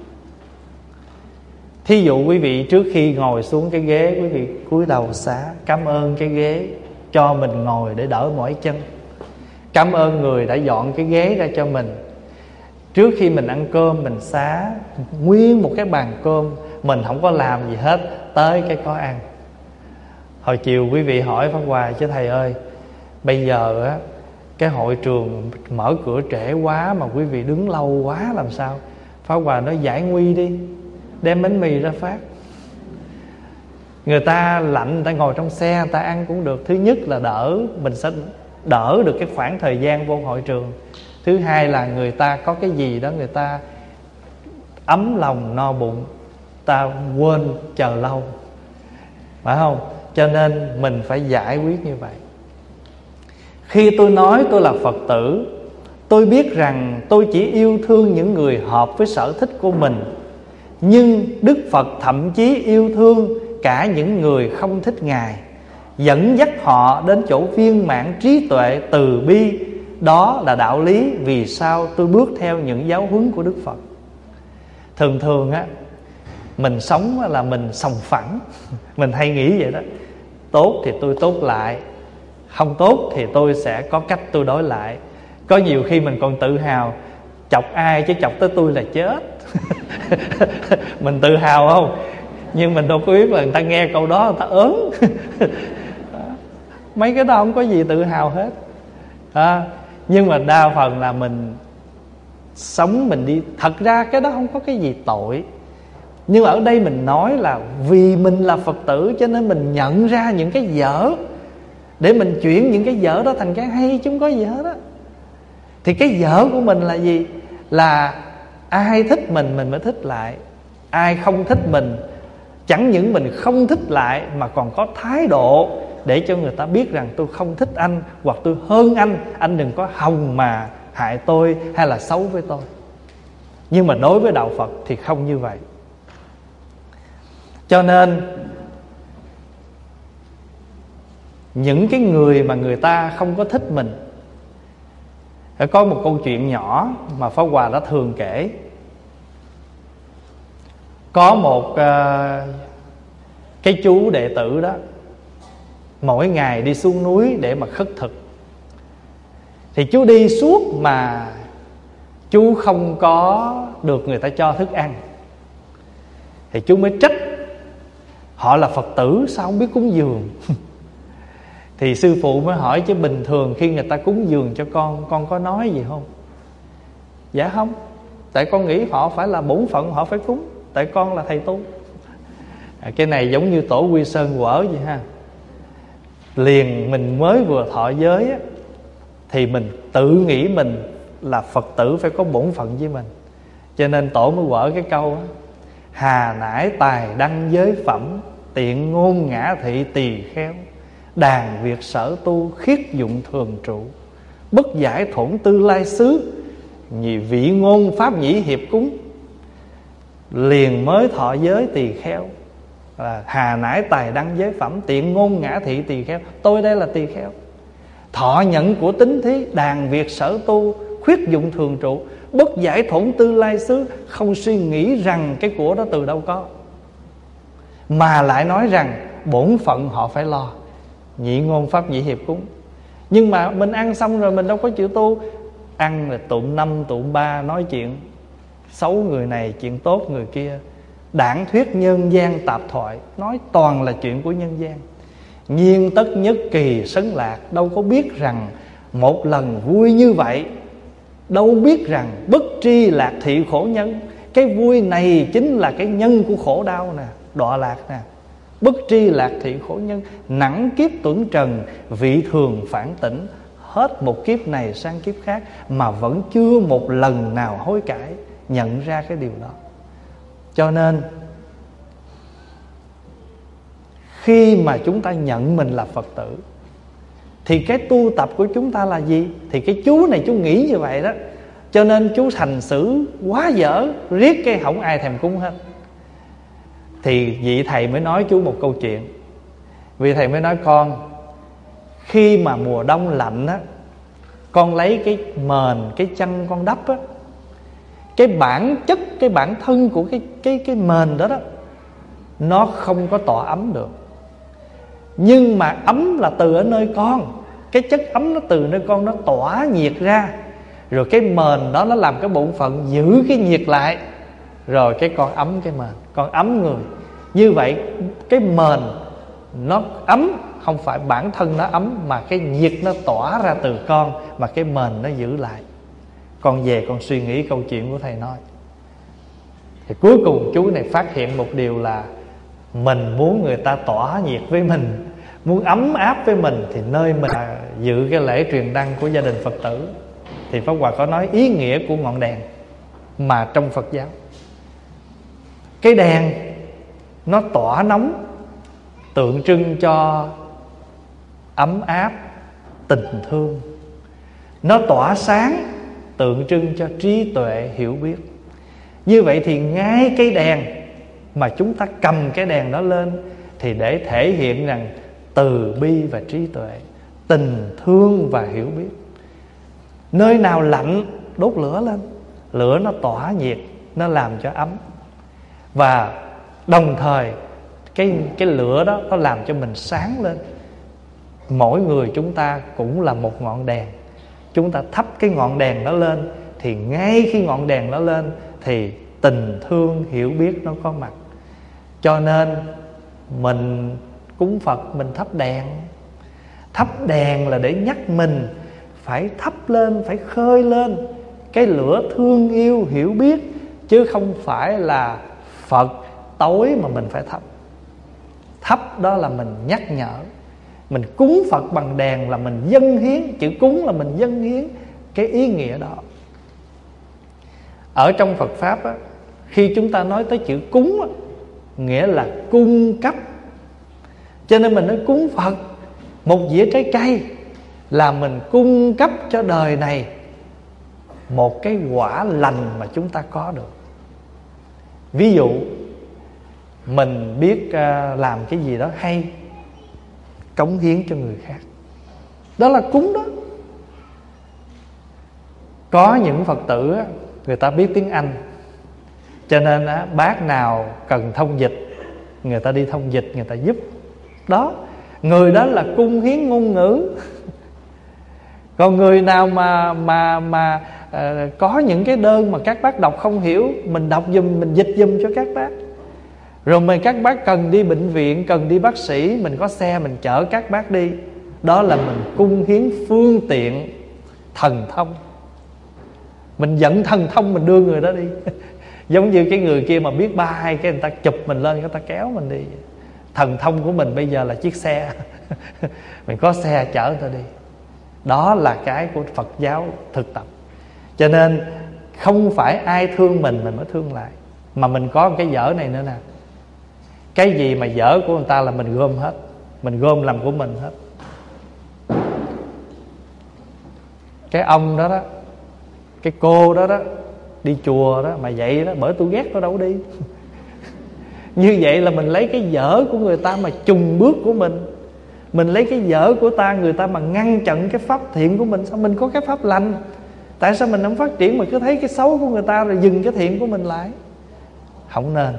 Thí dụ quý vị trước khi ngồi xuống cái ghế, quý vị cúi đầu xá cảm ơn cái ghế cho mình ngồi để đỡ mỏi chân. Cảm ơn người đã dọn cái ghế ra cho mình. Trước khi mình ăn cơm mình xá nguyên một cái bàn cơm, mình không có làm gì hết, tới cái có ăn. Hồi chiều quý vị hỏi Pháp Hòa: chứ thầy ơi, bây giờ á, cái hội trường mở cửa trễ quá mà quý vị đứng lâu quá làm sao? Pháp Hòa nói: giải nguy đi, đem bánh mì ra phát. Người ta lạnh, người ta ngồi trong xe, người ta ăn cũng được. Thứ nhất là đỡ, mình sẽ đỡ được cái khoảng thời gian vô hội trường. Thứ hai là người ta có cái gì đó người ta ấm lòng no bụng, ta quên chờ lâu, phải không? Cho nên mình phải giải quyết như vậy. Khi tôi nói tôi là Phật tử, tôi biết rằng tôi chỉ yêu thương những người hợp với sở thích của mình. Nhưng Đức Phật thậm chí yêu thương cả những người không thích Ngài, dẫn dắt họ đến chỗ viên mãn trí tuệ từ bi. Đó là đạo lý vì sao tôi bước theo những giáo huấn của Đức Phật. Thường thường á, mình sống là mình sòng phẳng. Mình hay nghĩ vậy đó: tốt thì tôi tốt lại, không tốt thì tôi sẽ có cách tôi đối lại. Có nhiều khi mình còn tự hào: chọc ai chứ chọc tới tôi là chết. Mình tự hào không? Nhưng mình đâu có biết là người ta nghe câu đó người ta ớn. Mấy cái đó không có gì tự hào hết. Nhưng mà đa phần là mình sống mình đi. Thật ra cái đó không có cái gì tội, nhưng ở đây mình nói là vì mình là Phật tử cho nên mình nhận ra những cái dở để mình chuyển những cái dở đó thành cái hay, chứ không có gì hết á. Thì cái dở của mình là gì? Là ai thích mình mới thích lại, ai không thích mình, chẳng những mình không thích lại mà còn có thái độ để cho người ta biết rằng tôi không thích anh, hoặc tôi hơn anh đừng có hòng mà hại tôi hay là xấu với tôi. Nhưng mà đối với đạo Phật thì không như vậy. Cho nên những cái người mà người ta không có thích mình, có một câu chuyện nhỏ mà Pháp Hòa đã thường kể. Có một cái chú đệ tử đó, mỗi ngày đi xuống núi để mà khất thực. Thì chú đi suốt mà chú không có được người ta cho thức ăn. Thì chú mới trách họ là Phật tử sao không biết cúng dường. Thì sư phụ mới hỏi, chứ bình thường khi người ta cúng dường cho con có nói gì không? Dạ không, tại con nghĩ họ phải là bổn phận, họ phải cúng, tại con là thầy tu. Cái này giống như tổ Quy Sơn Quở vậy ha. Liền mình mới vừa thọ giới á, thì mình tự nghĩ mình là Phật tử phải có bổn phận với mình, cho nên tổ mới quở cái câu á: hà nải tài đăng giới phẩm, tiện ngôn ngã thị tỳ khéo, đàn việc sở tu khiết dụng thường trụ, bất giải thổn tư lai xứ, nhị vị ngôn pháp nhĩ hiệp cúng. Liền mới thọ giới tỳ kheo, là hà nải tài đăng giới phẩm, tiện ngôn ngã thị tỳ kheo. Tôi đây là tỳ kheo, thọ nhận của tính thí, đàn việc sở tu khuyết dụng thường trụ, bất giải thổn tư lai xứ, không suy nghĩ rằng cái của đó từ đâu có, mà lại nói rằng bổn phận họ phải lo, nhị ngôn pháp nhị hiệp cúng. Nhưng mà mình ăn xong rồi mình đâu có chịu tu. Ăn là tụm năm tụm ba, nói chuyện xấu người này, chuyện tốt người kia, đảng thuyết nhân gian tạp thoại, nói toàn là chuyện của nhân gian. Nhiên tất nhất kỳ sấn lạc, đâu có biết rằng một lần vui như vậy, đâu biết rằng bất tri lạc thị khổ nhân. Cái vui này chính là cái nhân của khổ đau nè, đọa lạc nè. Bất tri lạc thị khổ nhân, nặng kiếp tuẩn trần, vị thường phản tỉnh. Hết một kiếp này sang kiếp khác mà vẫn chưa một lần nào hối cải, nhận ra cái điều đó. Cho nên khi mà chúng ta nhận mình là Phật tử thì cái tu tập của chúng ta là gì? Thì cái chú này chú nghĩ như vậy đó, cho nên chú hành xử quá dở, riết cái không ai thèm cúng hết. Thì vị thầy mới nói chú một câu chuyện. Vị thầy mới nói: con, khi mà mùa đông lạnh á, con lấy cái mền, cái chăn con đắp á, cái bản chất, cái bản thân của cái mền đó đó, nó không có tỏa ấm được. Nhưng mà ấm là từ ở nơi con, cái chất ấm nó từ nơi con, nó tỏa nhiệt ra, rồi cái mền đó nó làm cái bổn phận giữ cái nhiệt lại, rồi cái con ấm cái mền, con ấm người. Như vậy cái mền nó ấm, không phải bản thân nó ấm, mà cái nhiệt nó tỏa ra từ con, mà cái mền nó giữ lại. Con về con suy nghĩ câu chuyện của thầy nói. Thì cuối cùng chú này phát hiện một điều là mình muốn người ta tỏa nhiệt với mình, muốn ấm áp với mình, thì nơi mình dự cái lễ truyền đăng của gia đình Phật tử. Thì Pháp Hòa có nói ý nghĩa của ngọn đèn mà trong Phật giáo. Cái đèn nó tỏa nóng, tượng trưng cho ấm áp, tình thương. Nó tỏa sáng, tượng trưng cho trí tuệ, hiểu biết. Như vậy thì ngay cái đèn mà chúng ta cầm cái đèn đó lên thì để thể hiện rằng từ bi và trí tuệ, tình thương và hiểu biết. Nơi nào lạnh đốt lửa lên, lửa nó tỏa nhiệt, nó làm cho ấm. Và đồng thời cái lửa đó nó làm cho mình sáng lên. Mỗi người chúng ta cũng là một ngọn đèn. Chúng ta thắp cái ngọn đèn đó lên, thì ngay khi ngọn đèn đó lên thì tình thương, hiểu biết nó có mặt. Cho nên mình cúng Phật, mình thắp đèn. Thắp đèn là để nhắc mình phải thắp lên, phải khơi lên cái lửa thương yêu hiểu biết, chứ không phải là Phật tối mà mình phải thắp. Thắp đó là mình nhắc nhở. Mình cúng Phật bằng đèn là mình dâng hiến. Chữ cúng là mình dâng hiến cái ý nghĩa đó. Ở trong Phật Pháp á, khi chúng ta nói tới chữ cúng á, nghĩa là cung cấp. Cho nên mình nói cúng Phật một dĩa trái cây là mình cung cấp cho đời này một cái quả lành mà chúng ta có được. Ví dụ mình biết làm cái gì đó hay, cống hiến cho người khác, đó là cúng đó. Có những Phật tử á, người ta biết tiếng Anh, cho nên á, bác nào cần thông dịch, người ta đi thông dịch, người ta giúp. Đó, người đó là cung hiến ngôn ngữ. Còn người nào mà có những cái đơn mà các bác đọc không hiểu, mình đọc giùm, mình dịch giùm cho các bác. Rồi mà các bác cần đi bệnh viện, cần đi bác sĩ, mình có xe mình chở các bác đi. Đó là mình cung hiến phương tiện thần thông. Mình dẫn thần thông mình đưa người đó đi. Giống như cái người kia mà biết bay, cái người ta chụp mình lên, người ta kéo mình đi. Thần thông của mình bây giờ là chiếc xe. Mình có xe chở người ta đi. Đó là cái của Phật giáo thực tập. Cho nên không phải ai thương mình mới thương lại. Mà mình có một cái dở này nữa nè. Cái gì mà dở của người ta là mình gom hết. Mình gom làm của mình hết. Cái ông đó đó, cái cô đó đó, đi chùa đó mà vậy đó, bởi tôi ghét tôi đâu đi. Như vậy là mình lấy cái dở của người ta mà trùng bước của mình. Mình lấy cái dở của người ta mà ngăn chặn cái pháp thiện của mình. Sao mình có cái pháp lành? Tại sao mình không phát triển mà cứ thấy cái xấu của người ta rồi dừng cái thiện của mình lại? Không nên.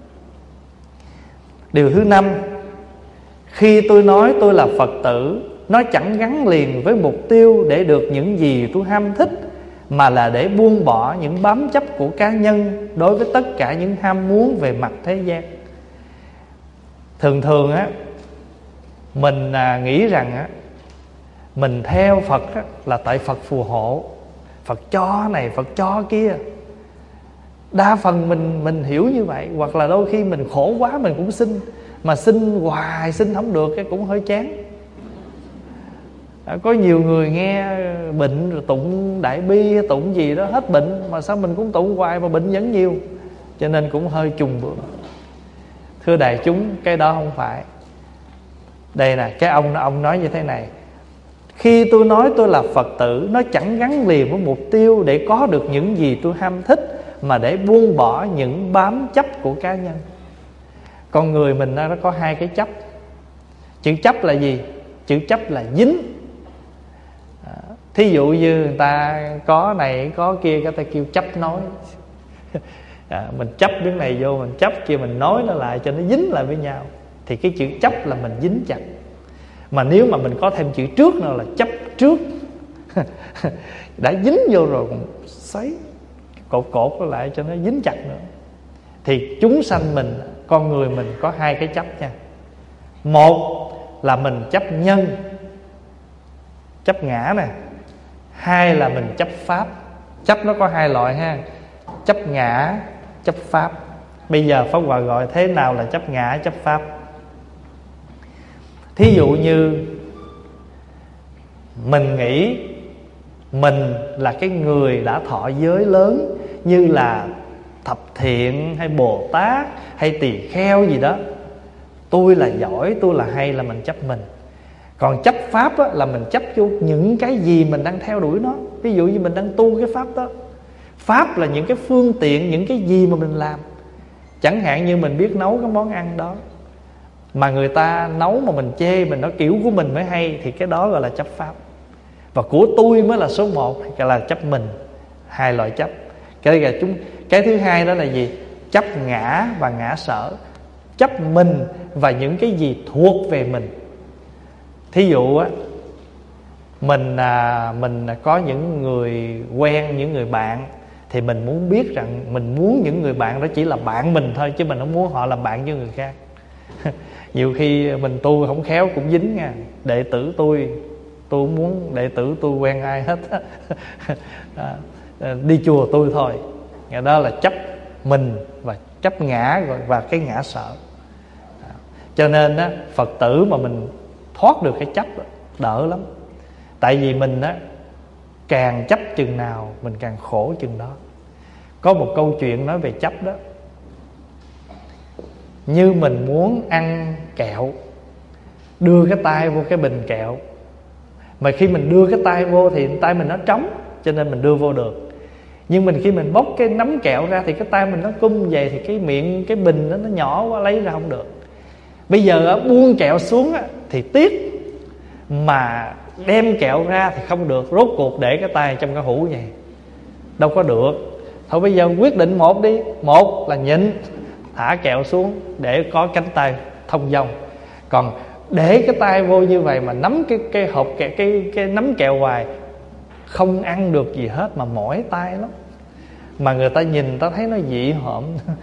Điều thứ 5, khi tôi nói tôi là Phật tử, nó chẳng gắn liền với mục tiêu để được những gì tôi ham thích, mà là để buông bỏ những bám chấp của cá nhân đối với tất cả những ham muốn về mặt thế gian. Thường thường á, mình nghĩ rằng á, mình theo Phật á, là tại Phật phù hộ, Phật cho này, Phật cho kia. Đa phần mình hiểu như vậy. Hoặc là đôi khi mình khổ quá mình cũng xin. Mà xin hoài xin không được cái cũng hơi chán. Có nhiều người nghe bệnh rồi tụng đại bi, tụng gì đó hết bệnh, mà sao mình cũng tụng hoài mà bệnh vẫn nhiều. Cho nên cũng hơi trùng bượng. Thưa đại chúng, cái đó không phải. Đây nè, cái ông nói như thế này: khi tôi nói tôi là Phật tử, nó chẳng gắn liền với mục tiêu để có được những gì tôi ham thích, mà để buông bỏ những bám chấp của cá nhân. Con người mình nó có hai cái chấp. Chữ chấp là gì? Chữ chấp là dính. Thí dụ như người ta có này có kia, người ta kêu chấp nối. Mình chấp miếng này vô, mình chấp kia, mình nối nó lại cho nó dính lại với nhau. Thì cái chữ chấp là mình dính chặt. Mà nếu mà mình có thêm chữ trước nữa là chấp trước. Đã dính vô rồi còn xoáy cột nó lại cho nó dính chặt nữa. Thì chúng sanh mình, con người mình có hai cái chấp nha. Một là mình chấp nhân, chấp ngã nè. Hai là mình chấp pháp. Chấp nó có hai loại ha: chấp ngã, chấp pháp. Bây giờ Pháp Hòa gọi thế nào là chấp ngã, chấp pháp. Thí dụ như mình nghĩ mình là cái người đã thọ giới lớn, như là Thập Thiện hay Bồ Tát hay Tỳ Kheo gì đó. Tôi là giỏi, tôi là hay, là mình chấp mình. Còn chấp pháp á, là mình chấp vô những cái gì mình đang theo đuổi nó. Ví dụ như mình đang tu cái pháp đó. Pháp là những cái phương tiện, những cái gì mà mình làm. Chẳng hạn như mình biết nấu cái món ăn đó, mà người ta nấu mà mình chê, mình nói kiểu của mình mới hay, thì cái đó gọi là chấp pháp. Và của tôi mới là số 1, gọi là chấp mình. Hai loại chấp. Cái thứ hai đó là gì? Chấp ngã và ngã sở. Chấp mình và những cái gì thuộc về mình. Thí dụ á, mình có những người quen, những người bạn, thì mình muốn biết rằng mình muốn những người bạn đó chỉ là bạn mình thôi, chứ mình không muốn họ làm bạn với người khác. Nhiều khi mình tu không khéo cũng dính nha. Đệ tử tôi không muốn đệ tử tôi quen ai hết. đi chùa tôi thôi. Cái đó là chấp mình và chấp ngã và cái ngã sở. Cho nên á, Phật tử mà mình thoát được cái chấp đó, đỡ lắm. Tại vì mình á, càng chấp chừng nào mình càng khổ chừng đó. Có một câu chuyện nói về chấp đó. Như mình muốn ăn kẹo, đưa cái tay vô cái bình kẹo, mà khi mình đưa cái tay vô thì tay mình nó trống, cho nên mình đưa vô được. Nhưng khi mình bóc cái nắm kẹo ra thì cái tay mình nó cung về, thì cái miệng, cái bình đó nó nhỏ quá, lấy ra không được. Bây giờ buông kẹo xuống thì tiếc, mà đem kẹo ra thì không được. Rốt cuộc để cái tay trong cái hũ vậy đâu có được. Thôi bây giờ quyết định một đi. Một là nhịn, thả kẹo xuống để có cánh tay thông dong. Còn để cái tay vô như vậy mà nắm cái hộp kẹo, cái nắm kẹo hoài, không ăn được gì hết mà mỏi tay lắm. Mà người ta nhìn, người ta thấy nó dị hợm.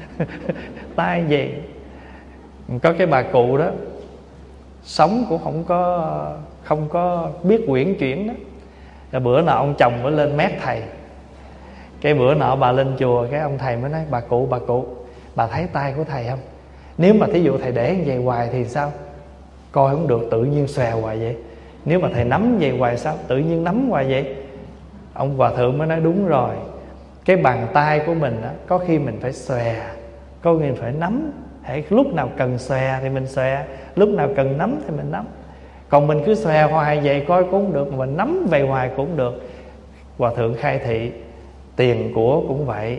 Tay gì. Có cái bà cụ đó, sống cũng không có biết quyển chuyển đó. Rồi bữa nọ ông chồng mới lên mét thầy. Cái bữa nọ bà lên chùa, cái ông thầy mới nói: bà cụ, bà thấy tay của thầy không? Nếu mà thí dụ thầy để như vậy hoài thì sao? Coi không được, tự nhiên xòe hoài vậy. Nếu mà thầy nắm vậy hoài sao? Tự nhiên nắm hoài vậy. Ông hòa thượng mới nói: đúng rồi, cái bàn tay của mình á, có khi mình phải xòe, có khi mình phải nắm. Hãy lúc nào cần xòe thì mình xòe, lúc nào cần nắm thì mình nắm. Còn mình cứ xòe hoài vậy coi cũng không được, mà mình nắm về hoài cũng không được. Hòa thượng khai thị tiền của cũng vậy,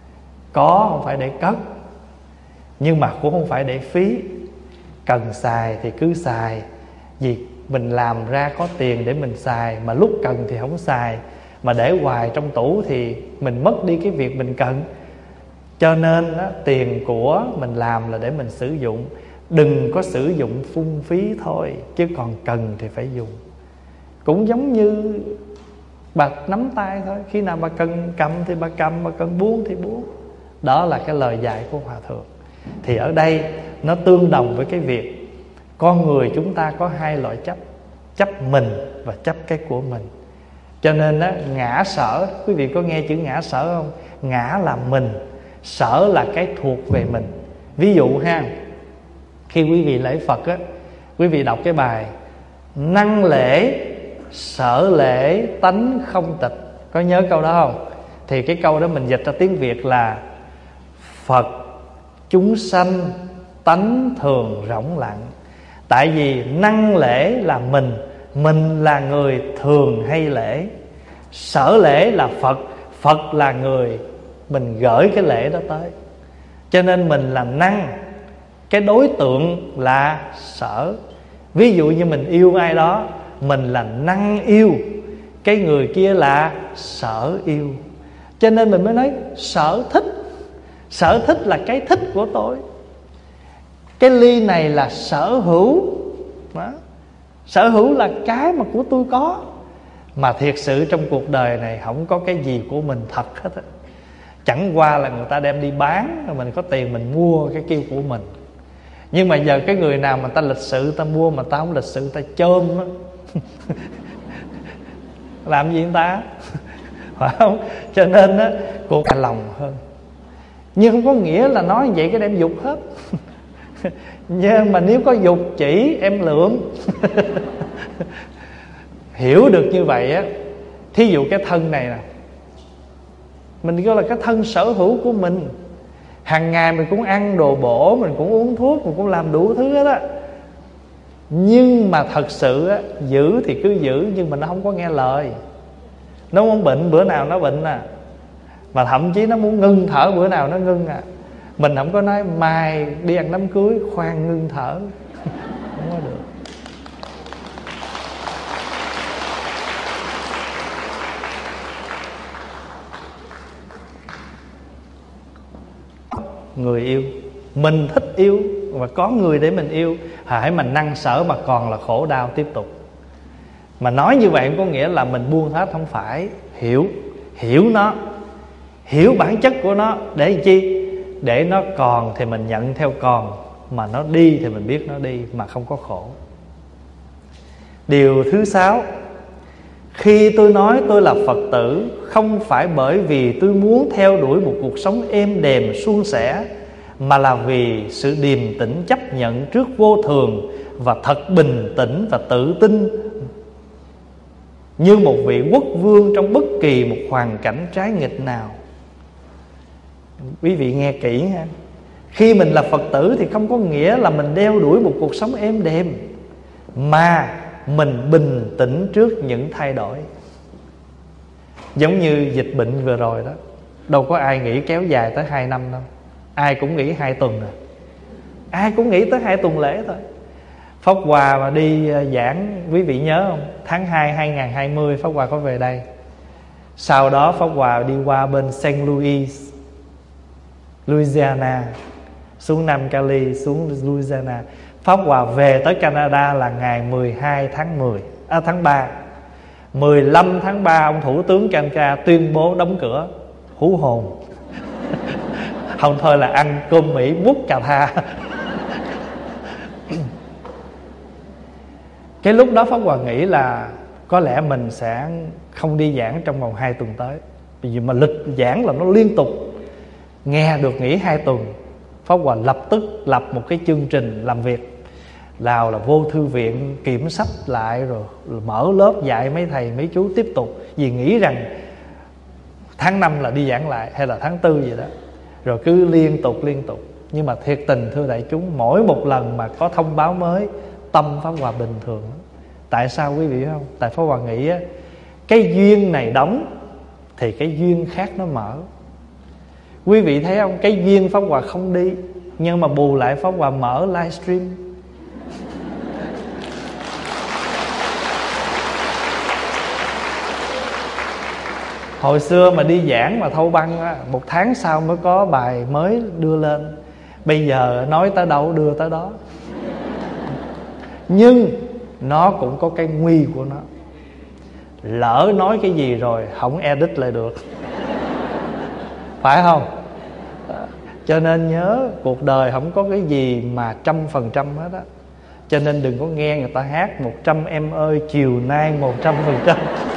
có không phải để cất, nhưng mà cũng không phải để phí. Cần xài thì cứ xài, vì mình làm ra có tiền để mình xài, mà lúc cần thì không xài. Mà để hoài trong tủ thì mình mất đi cái việc mình cần. Cho nên á, tiền của mình làm là để mình sử dụng. Đừng có sử dụng phung phí thôi, chứ còn cần thì phải dùng. Cũng giống như bà nắm tay thôi, khi nào bà cần cầm thì bà cầm, bà cần buông thì buông. Đó là cái lời dạy của Hòa thượng. Thì ở đây nó tương đồng với cái việc con người chúng ta có hai loại chấp: chấp mình và chấp cái của mình. Cho nên á, ngã sở, quý vị có nghe chữ ngã sở không? Ngã là mình, sở là cái thuộc về mình. Ví dụ ha, khi quý vị lễ Phật á, quý vị đọc cái bài năng lễ sở lễ tánh không tịch, có nhớ câu đó không? Thì cái câu đó mình dịch ra tiếng Việt là Phật chúng sanh tánh thường rỗng lặng. Tại vì năng lễ là mình là người thường hay lễ. Sở lễ là Phật, Phật là người mình gửi cái lễ đó tới. Cho nên mình là năng, cái đối tượng là sở. Ví dụ như mình yêu ai đó, mình là năng yêu, cái người kia là sở yêu. Cho nên mình mới nói sở thích. Sở thích là cái thích của tôi. Cái ly này là sở hữu đó. Sở hữu là cái mà của tôi có. Mà thiệt sự trong cuộc đời này không có cái gì của mình thật hết á. Chẳng qua là người ta đem đi bán, rồi mình có tiền mình mua cái kia của mình. Nhưng mà giờ cái người nào mà ta lịch sự ta mua, mà ta không lịch sự ta chôm á làm gì người ta phải không? Cho nên á, cuộc hài lòng hơn. Nhưng không có nghĩa là nói vậy cái đem dục hết. Nhưng mà nếu có dục chỉ em lượng hiểu được như vậy á. Thí dụ cái thân này nè, mình gọi là cái thân sở hữu của mình. Hàng ngày mình cũng ăn đồ bổ, mình cũng uống thuốc, mình cũng làm đủ thứ hết á. Nhưng mà thật sự á, giữ thì cứ giữ, nhưng mà nó không có nghe lời. Nó muốn bệnh bữa nào nó bệnh à. Mà thậm chí nó muốn ngưng thở bữa nào nó ngưng à. Mình không có nói mai đi ăn đám cưới khoan ngưng thở không có được. Người yêu, mình thích yêu và có người để mình yêu. Hãy mà năng sở mà còn là khổ đau tiếp tục. Mà nói như vậy có nghĩa là mình buông hết, không phải. Hiểu nó, hiểu bản chất của nó. Để làm chi? Để nó còn thì mình nhận theo còn, mà nó đi thì mình biết nó đi, mà không có khổ. Điều thứ 6, Khi tôi nói tôi là Phật tử, không phải bởi vì tôi muốn theo đuổi một cuộc sống êm đềm suôn sẻ, mà là vì sự điềm tĩnh chấp nhận trước vô thường, và thật bình tĩnh và tự tin như một vị quốc vương trong bất kỳ một hoàn cảnh trái nghịch nào. Quý vị nghe kỹ ha. Khi mình là Phật tử thì không có nghĩa là mình đeo đuổi một cuộc sống êm đềm, mà mình bình tĩnh trước những thay đổi. Giống như dịch bệnh vừa rồi đó, đâu có ai nghĩ kéo dài tới 2 năm đâu. Ai cũng nghĩ 2 tuần rồi. Ai cũng nghĩ tới 2 tuần lễ thôi. Pháp Hòa mà đi giảng, quý vị nhớ không? Tháng 2 2020 Pháp Hòa có về đây. Sau đó Pháp Hòa đi qua bên St. Louis, Louisiana, xuống Nam Cali, xuống Louisiana. Pháp Hòa về tới Canada là ngày 12 tháng 3. 15 tháng 3 ông Thủ tướng Canada tuyên bố đóng cửa. Hú hồn. Không thôi là ăn cơm Mỹ bút cà tha. Cái lúc đó Pháp Hòa nghĩ là có lẽ mình sẽ không đi giảng trong vòng 2 tuần tới. Vì mà lịch giảng là nó liên tục. Nghe được nghỉ 2 tuần, Pháp Hòa lập tức lập một cái chương trình làm việc. Nào là vô thư viện kiểm sách lại, rồi mở lớp dạy mấy thầy mấy chú tiếp tục. Vì nghĩ rằng tháng 5 là đi giảng lại, hay là tháng 4 gì đó. Rồi cứ liên tục. Nhưng mà thiệt tình thưa đại chúng, mỗi một lần mà có thông báo mới, tâm Pháp Hòa bình thường. Tại sao quý vị biết không? Tại Pháp Hòa nghĩ á, cái duyên này đóng thì cái duyên khác nó mở. Quý vị thấy không? Cái duyên Pháp Hòa không đi, nhưng mà bù lại Pháp Hòa mở livestream. Hồi xưa mà đi giảng mà thâu băng á, 1 tháng sau mới có bài mới đưa lên. Bây giờ nói tới đâu đưa tới đó. Nhưng nó cũng có cái nguy của nó. Lỡ nói cái gì rồi không edit lại được. Phải không? Cho nên nhớ, cuộc đời không có cái gì mà 100% hết á. Cho nên đừng có nghe người ta hát 100 em ơi chiều nay 100%.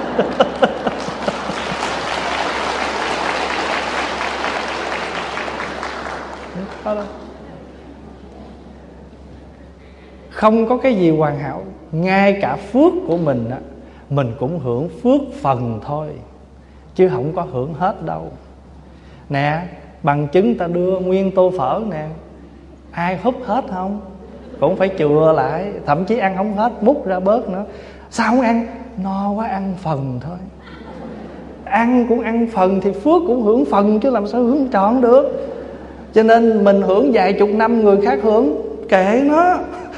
Không có cái gì hoàn hảo. Ngay cả phước của mình á, mình cũng hưởng phước phần thôi, chứ không có hưởng hết đâu. Nè, bằng chứng ta đưa nguyên tô phở nè, ai húp hết không? Cũng phải chừa lại. Thậm chí ăn không hết, múc ra bớt nữa. Sao không ăn? No quá ăn phần thôi. Ăn cũng ăn phần thì phước cũng hưởng phần, chứ làm sao hưởng trọn được. Cho nên mình hưởng vài chục năm, người khác hưởng, kệ nó.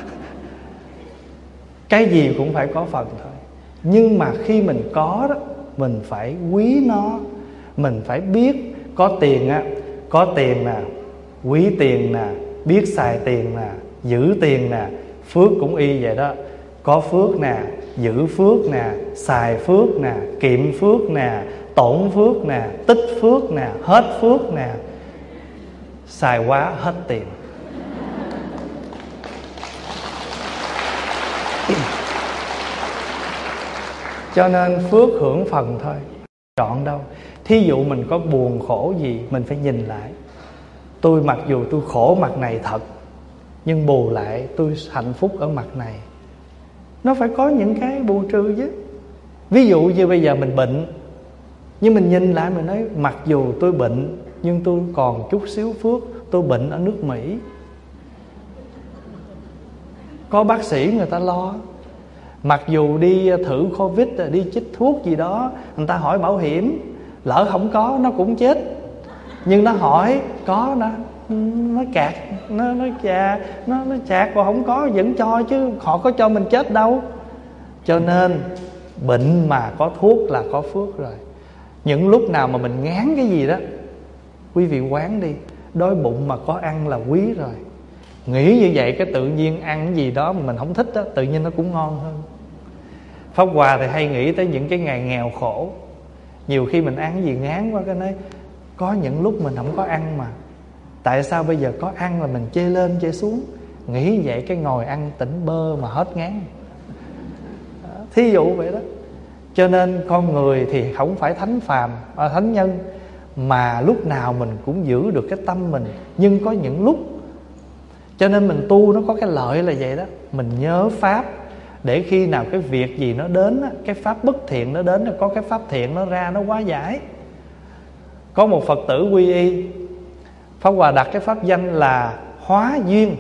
Cái gì cũng phải có phần thôi. Nhưng mà khi mình có đó, mình phải quý nó. Mình phải biết có tiền á, có tiền nè, quý tiền nè, biết xài tiền nè, giữ tiền nè. Phước cũng y vậy đó. Có phước nè, giữ phước nè, xài phước nè, kiệm phước nè, tổn phước nè, tích phước nè, hết phước nè. Xài quá hết tiền. Cho nên phước hưởng phần thôi, trọn đâu. Thí dụ mình có buồn khổ gì, mình phải nhìn lại. Tôi mặc dù tôi khổ mặt này thật, nhưng bù lại tôi hạnh phúc ở mặt này. Nó phải có những cái bù trừ chứ. Ví dụ như bây giờ mình bệnh, nhưng mình nhìn lại mình nói, mặc dù tôi bệnh, nhưng tôi còn chút xíu phước. Tôi bệnh ở nước Mỹ, có bác sĩ người ta lo. Mặc dù đi thử Covid, đi chích thuốc gì đó, người ta hỏi bảo hiểm, lỡ không có nó cũng chết. Nhưng nó hỏi có, nó cạt, nó chạc, còn không có vẫn cho, chứ họ có cho mình chết đâu. Cho nên bệnh mà có thuốc là có phước rồi. Những lúc nào mà mình ngán cái gì đó, quý vị quán đi, đói bụng mà có ăn là quý rồi. Nghĩ như vậy cái tự nhiên ăn cái gì đó mà mình không thích đó, tự nhiên nó cũng ngon hơn. Pháp Hòa thì hay nghĩ tới những cái ngày nghèo khổ. Nhiều khi mình ăn cái gì ngán quá, cái nói có những lúc mình không có ăn mà, tại sao bây giờ có ăn là mình chê lên chê xuống. Nghĩ vậy cái ngồi ăn tỉnh bơ mà hết ngán. Thí dụ vậy đó. Cho nên con người thì không phải thánh phàm, thánh nhân, mà lúc nào mình cũng giữ được cái tâm mình. Nhưng có những lúc, cho nên mình tu nó có cái lợi là vậy đó. Mình nhớ Pháp, để khi nào cái việc gì nó đến, cái Pháp bất thiện nó đến, có cái Pháp thiện nó ra, nó hóa giải. Có một Phật tử quy y, Pháp Hòa đặt cái pháp danh là Hóa Duyên.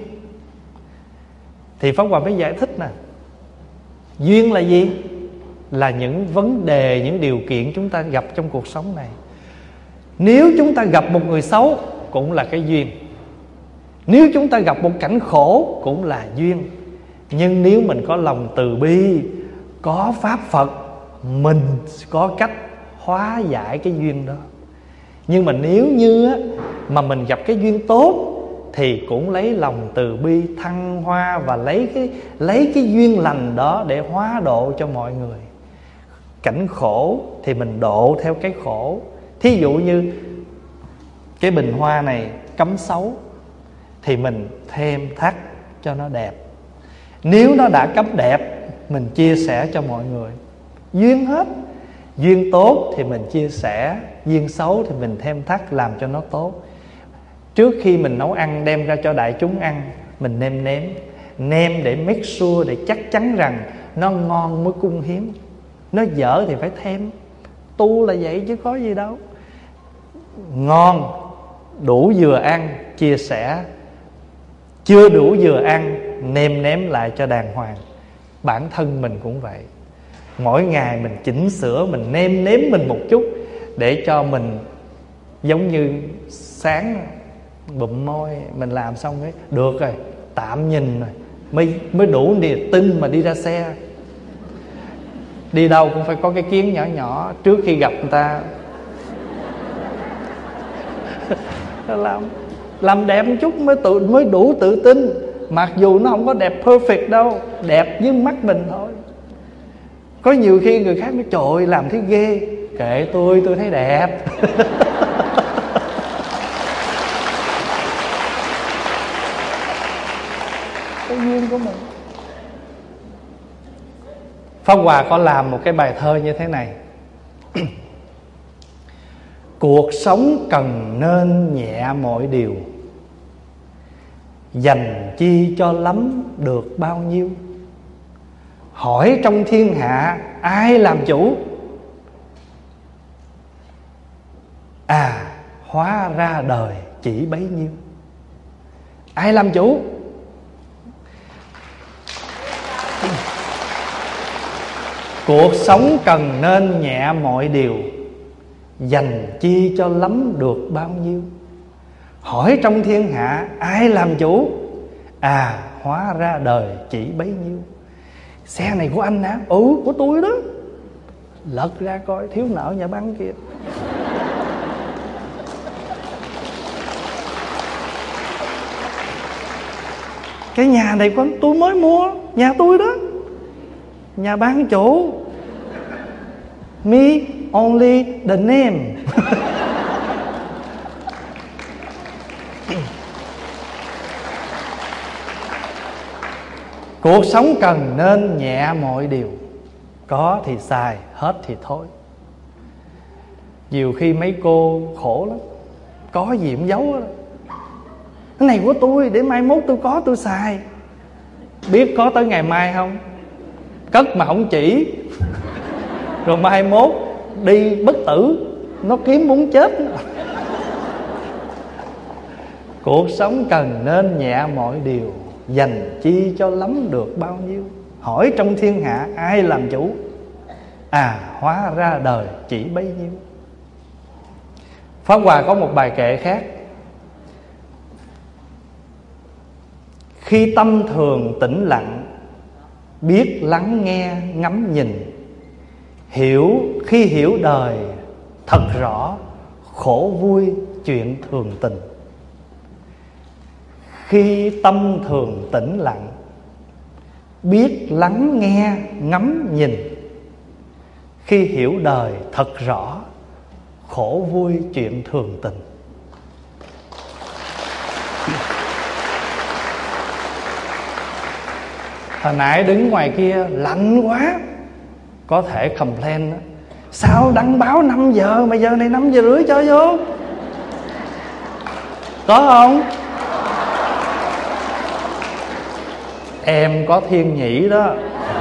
Thì Pháp Hòa mới giải thích nè, duyên là gì? Là những vấn đề, những điều kiện chúng ta gặp trong cuộc sống này. Nếu chúng ta gặp một người xấu cũng là cái duyên, nếu chúng ta gặp một cảnh khổ cũng là duyên. Nhưng nếu mình có lòng từ bi, có Pháp Phật, mình có cách hóa giải cái duyên đó. Nhưng mà nếu như mà mình gặp cái duyên tốt thì cũng lấy lòng từ bi thăng hoa, và lấy cái duyên lành đó để hóa độ cho mọi người. Cảnh khổ thì mình độ theo cái khổ. Thí dụ như cái bình hoa này cắm xấu thì mình thêm thắt cho nó đẹp. Nếu nó đã cắm đẹp, mình chia sẻ cho mọi người. Duyên hết. Duyên tốt thì mình chia sẻ, duyên xấu thì mình thêm thắt làm cho nó tốt. Trước khi mình nấu ăn đem ra cho đại chúng ăn, mình nêm để make sure, để chắc chắn rằng nó ngon mới cung hiến. Nó dở thì phải thêm. Tu là vậy chứ có gì đâu. Ngon, đủ vừa ăn, chia sẻ. Chưa đủ vừa ăn, nêm lại cho đàng hoàng. Bản thân mình cũng vậy. Mỗi ngày mình chỉnh sửa, mình nêm mình một chút, để cho mình giống như sáng bụm môi, mình làm xong ấy, được rồi, tạm nhìn rồi, mới đủ niềm tin mà đi ra xe. Đi đâu cũng phải có cái kiến nhỏ nhỏ trước khi gặp người ta. Làm đẹp một chút mới đủ tự tin. Mặc dù nó không có đẹp perfect đâu, đẹp với mắt mình thôi. Có nhiều khi người khác nói trời ơi làm thấy ghê. Kệ tôi thấy đẹp. Cái duyên của mình. Pháp Hòa có làm một cái bài thơ như thế này. Cuộc sống cần nên nhẹ mọi điều, dành chi cho lắm được bao nhiêu. Hỏi trong thiên hạ ai làm chủ, hóa ra đời chỉ bấy nhiêu. Ai làm chủ? Cuộc sống cần nên nhẹ mọi điều, dành chi cho lắm được bao nhiêu. Hỏi trong thiên hạ ai làm chủ, hóa ra đời chỉ bấy nhiêu. Xe này của anh hả? Ừ, của tôi đó. Lật ra coi, thiếu nợ nhà băng kìa. Cái nhà này của tôi mới mua, nhà tôi đó. Nhà bán chủ. Me only the name. Cuộc sống cần nên nhẹ mọi điều, có thì xài, hết thì thôi. Nhiều khi mấy cô khổ lắm, có gì cũng giấu đó. Cái này của tôi, để mai mốt tôi có tôi xài. Biết có tới ngày mai không? Cất mà không chỉ. Rồi mai mốt đi bất tử, nó kiếm muốn chết nữa. Cuộc sống cần nên nhẹ mọi điều, dành chi cho lắm được bao nhiêu. Hỏi trong thiên hạ ai làm chủ, hóa ra đời chỉ bấy nhiêu. Pháp Hòa có một bài kệ khác. Khi tâm thường tĩnh lặng, biết lắng nghe ngắm nhìn, khi hiểu đời thật rõ, khổ vui chuyện thường tình. Khi tâm thường tĩnh lặng, biết lắng nghe ngắm nhìn, khi hiểu đời thật rõ, khổ vui chuyện thường tình. Hồi nãy đứng ngoài kia lạnh quá, có thể complain đó. Sao đăng báo 5 giờ mà giờ này 5 giờ rưỡi cho vô? Có không? Em có thiên nhĩ đó.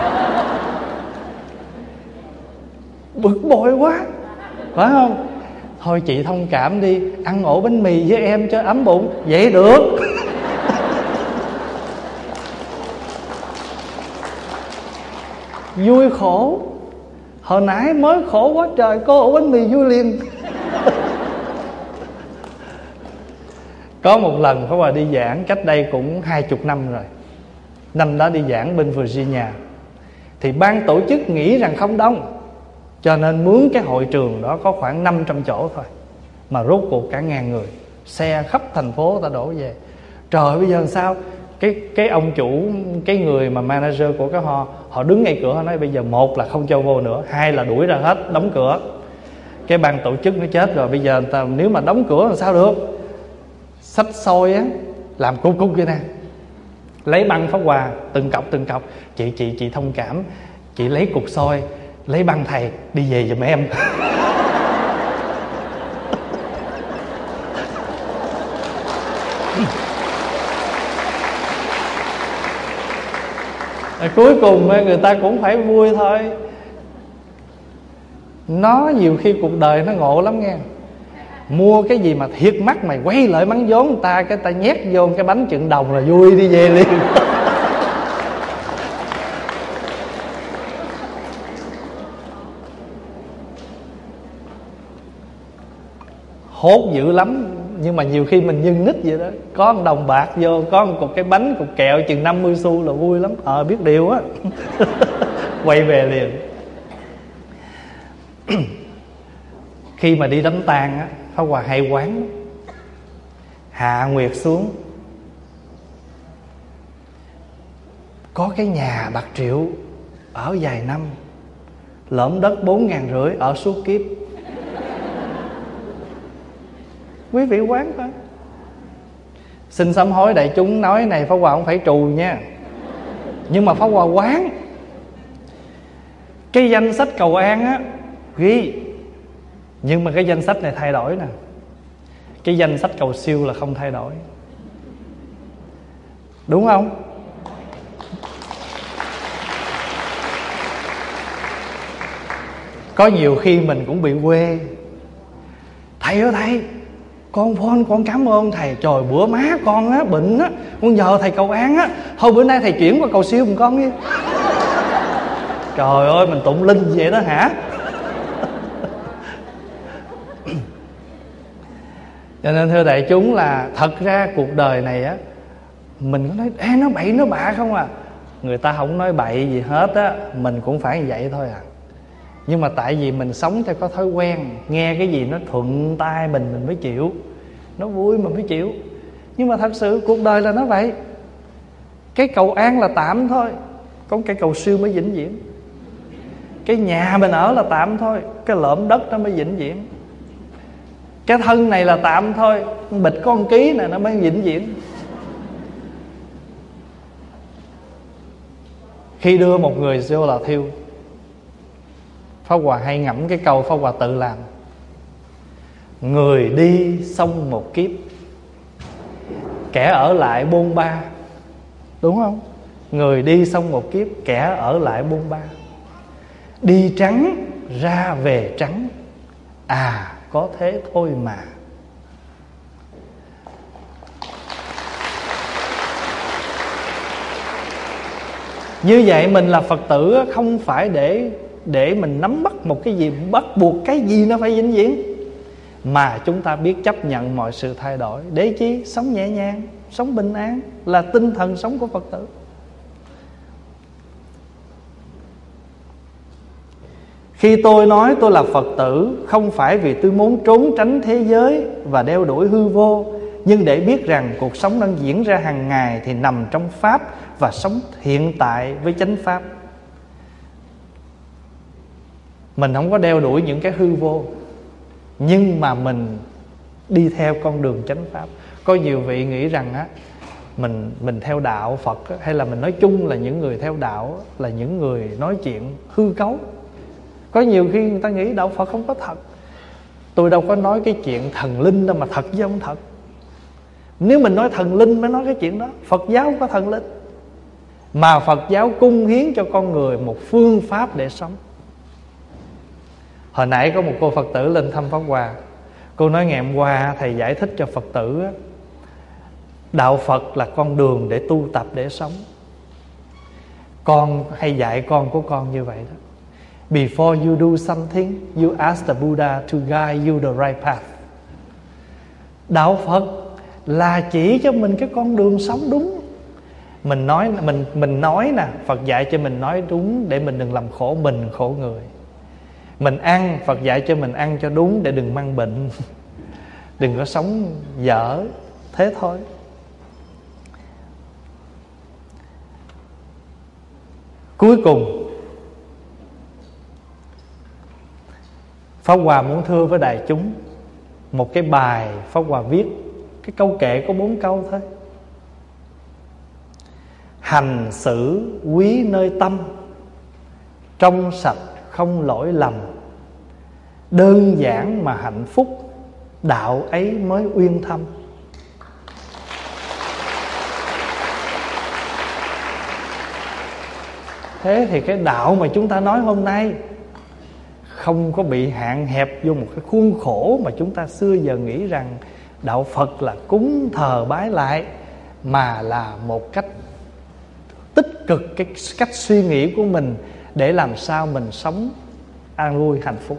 Bực bội quá, phải không? Thôi chị thông cảm đi, ăn ổ bánh mì với em cho ấm bụng. Vậy được. Vui khổ. Hồi nãy mới khổ quá trời, có ổ bánh mì vui liền. Có một lần Pháp Hòa đi giảng cách đây cũng 20 năm rồi. Năm đó đi giảng bên Virginia, thì ban tổ chức nghĩ rằng không đông, cho nên mướn cái hội trường đó có khoảng 500 chỗ thôi, mà rốt cuộc cả 1000 người, xe khắp thành phố ta đổ về. Trời, bây giờ làm sao? Cái ông chủ, cái người mà manager của cái họ đứng ngay cửa, họ nói bây giờ một là không cho vô nữa, hai là đuổi ra hết, đóng cửa. Cái ban tổ chức nó chết rồi, bây giờ nếu mà đóng cửa làm sao được? Xách xôi á, làm cục vậy nè, lấy băng Pháp Hòa từng cọc. Chị thông cảm, chị lấy cục xôi, lấy băng thầy đi về giùm em. Cuối cùng người ta cũng phải vui thôi. Nó nhiều khi cuộc đời nó ngộ lắm nghe. Mua cái gì mà thiệt mắc mày quay lại mắng vốn người ta, cái ta nhét vô cái bánh chừng đồng là vui đi về liền. Hốt dữ lắm. Nhưng mà nhiều khi mình nhân nít vậy đó, có 1 đồng bạc vô, có một cái bánh, cục kẹo chừng 50 xu là vui lắm. Biết điều á. Quay về liền. Khi mà đi đám tang á, Pháp Hòa hay quán hạ nguyệt xuống. Có cái nhà bạc triệu ở vài năm, lởm đất 4.500 ở suốt kiếp. Quý vị quán thôi. Xin sám hối đại chúng, nói này Pháp Hòa không phải trù nha, nhưng mà Pháp Hòa quán. Cái danh sách cầu an á ghi, nhưng mà cái danh sách này thay đổi nè. Cái danh sách cầu siêu là không thay đổi, đúng không? Có nhiều khi mình cũng bị quê. Thầy ơi thầy, con phone con cảm ơn thầy. Trời, bữa má con á bệnh á, con nhờ thầy cầu an á, thôi bữa nay thầy chuyển qua cầu siêu giùm con đi. Trời ơi, mình tụng linh vậy đó hả? Cho nên thưa đại chúng là thật ra cuộc đời này á, mình có nói ê nó bậy nó bạ không à. Người ta không nói bậy gì hết á, mình cũng phải như vậy thôi à. Nhưng mà tại vì mình sống theo có thói quen, nghe cái gì nó thuận tai mình mới chịu, nó vui mình mới chịu. Nhưng mà thật sự cuộc đời là nó vậy. Cái cầu an là tạm thôi, có cái cầu siêu mới vĩnh viễn. Cái nhà mình ở là tạm thôi, cái lợm đất nó mới vĩnh viễn. Cái thân này là tạm thôi, bịch có 1 ký này nó mới vĩnh viễn. Khi đưa một người vô lò thiêu, Pháp Hòa hay ngẫm cái câu Pháp Hòa tự làm: người đi xong một kiếp, kẻ ở lại bôn ba. Đúng không? Người đi xong một kiếp, kẻ ở lại bôn ba. Đi trắng ra về trắng, à có thế thôi mà. Như vậy mình là Phật tử không phải để mình nắm bắt một cái gì, bắt buộc cái gì nó phải vĩnh viễn, mà chúng ta biết chấp nhận mọi sự thay đổi. Để chi? Sống nhẹ nhàng, sống bình an là tinh thần sống của Phật tử. Khi tôi nói tôi là Phật tử, không phải vì tôi muốn trốn tránh thế giới và đeo đuổi hư vô, nhưng để biết rằng cuộc sống đang diễn ra hàng ngày thì nằm trong Pháp, và sống hiện tại với chánh Pháp. Mình không có đeo đuổi những cái hư vô, nhưng mà mình đi theo con đường chánh Pháp. Có nhiều vị nghĩ rằng á, mình theo đạo Phật á, hay là mình nói chung là những người theo đạo á, là những người nói chuyện hư cấu. Có nhiều khi người ta nghĩ đạo Phật không có thật. Tôi đâu có nói cái chuyện thần linh đâu mà thật chứ không thật. Nếu mình nói thần linh mới nói cái chuyện đó. Phật giáo không có thần linh, mà Phật giáo cung hiến cho con người một phương pháp để sống. Hồi nãy có một cô Phật tử lên thăm Pháp Hòa. Cô nói ngày hôm qua thầy giải thích cho Phật tử á, đạo Phật là con đường để tu tập để sống. Con hay dạy con của con như vậy đó. Before you do something, you ask the Buddha to guide you the right path. Đạo Phật là chỉ cho mình cái con đường sống đúng. Mình nói nè, Phật dạy cho mình nói đúng để mình đừng làm khổ mình, khổ người. Mình ăn, Phật dạy cho mình ăn cho đúng để đừng mang bệnh. Đừng có sống dở. Thế thôi. Cuối cùng, Pháp Hòa muốn thưa với đại chúng một cái bài Pháp Hòa viết. Cái câu kệ có 4 câu thôi. Hành xử quý nơi tâm, trong sạch không lỗi lầm, đơn giản mà hạnh phúc, đạo ấy mới uyên thâm. Thế thì cái đạo mà chúng ta nói hôm nay không có bị hạn hẹp vô một cái khuôn khổ mà chúng ta xưa giờ nghĩ rằng đạo Phật là cúng thờ bái lại, mà là một cách tích cực, cái cách suy nghĩ của mình để làm sao mình sống an vui hạnh phúc.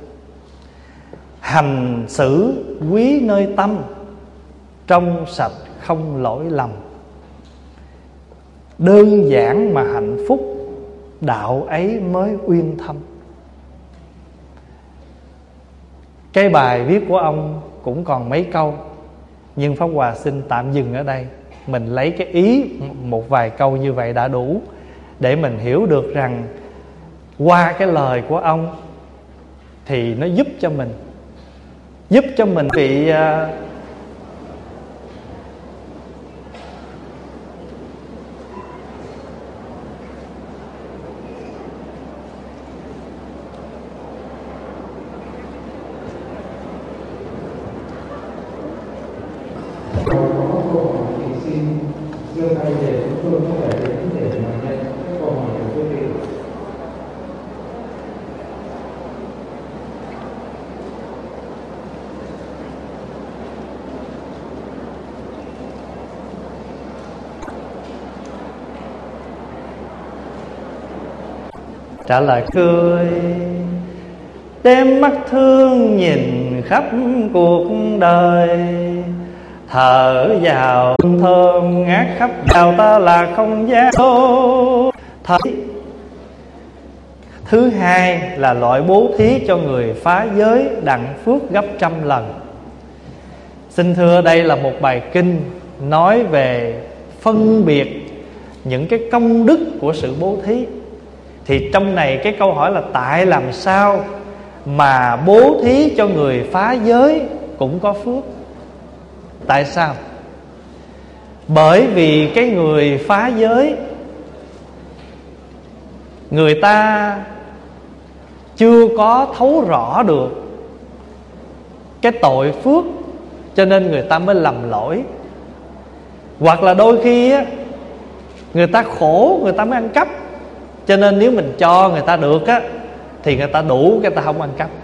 Hành xử quý nơi tâm, trong sạch không lỗi lầm, đơn giản mà hạnh phúc, đạo ấy mới uyên thâm. Cái bài viết của ông cũng còn mấy câu, nhưng Pháp Hòa xin tạm dừng ở đây. Mình lấy cái ý một vài câu như vậy đã đủ để mình hiểu được rằng qua cái lời của ông thì nó giúp cho mình bị trả lời cười, đem mắt thương nhìn khắp cuộc đời, thở vào thơm ngát khắp vào ta là không gian. Thứ hai là loại bố thí cho người phá giới đặng phước gấp 100 lần. Xin thưa, đây là một bài kinh nói về phân biệt những cái công đức của sự bố thí. Thì trong này cái câu hỏi là tại làm sao mà bố thí cho người phá giới cũng có phước? Tại sao? Bởi vì cái người phá giới, người ta chưa có thấu rõ được cái tội phước, cho nên người ta mới lầm lỗi. Hoặc là đôi khi á, người ta khổ, người ta mới ăn cắp, cho nên nếu mình cho người ta được á thì người ta đủ, người ta không ăn cắp.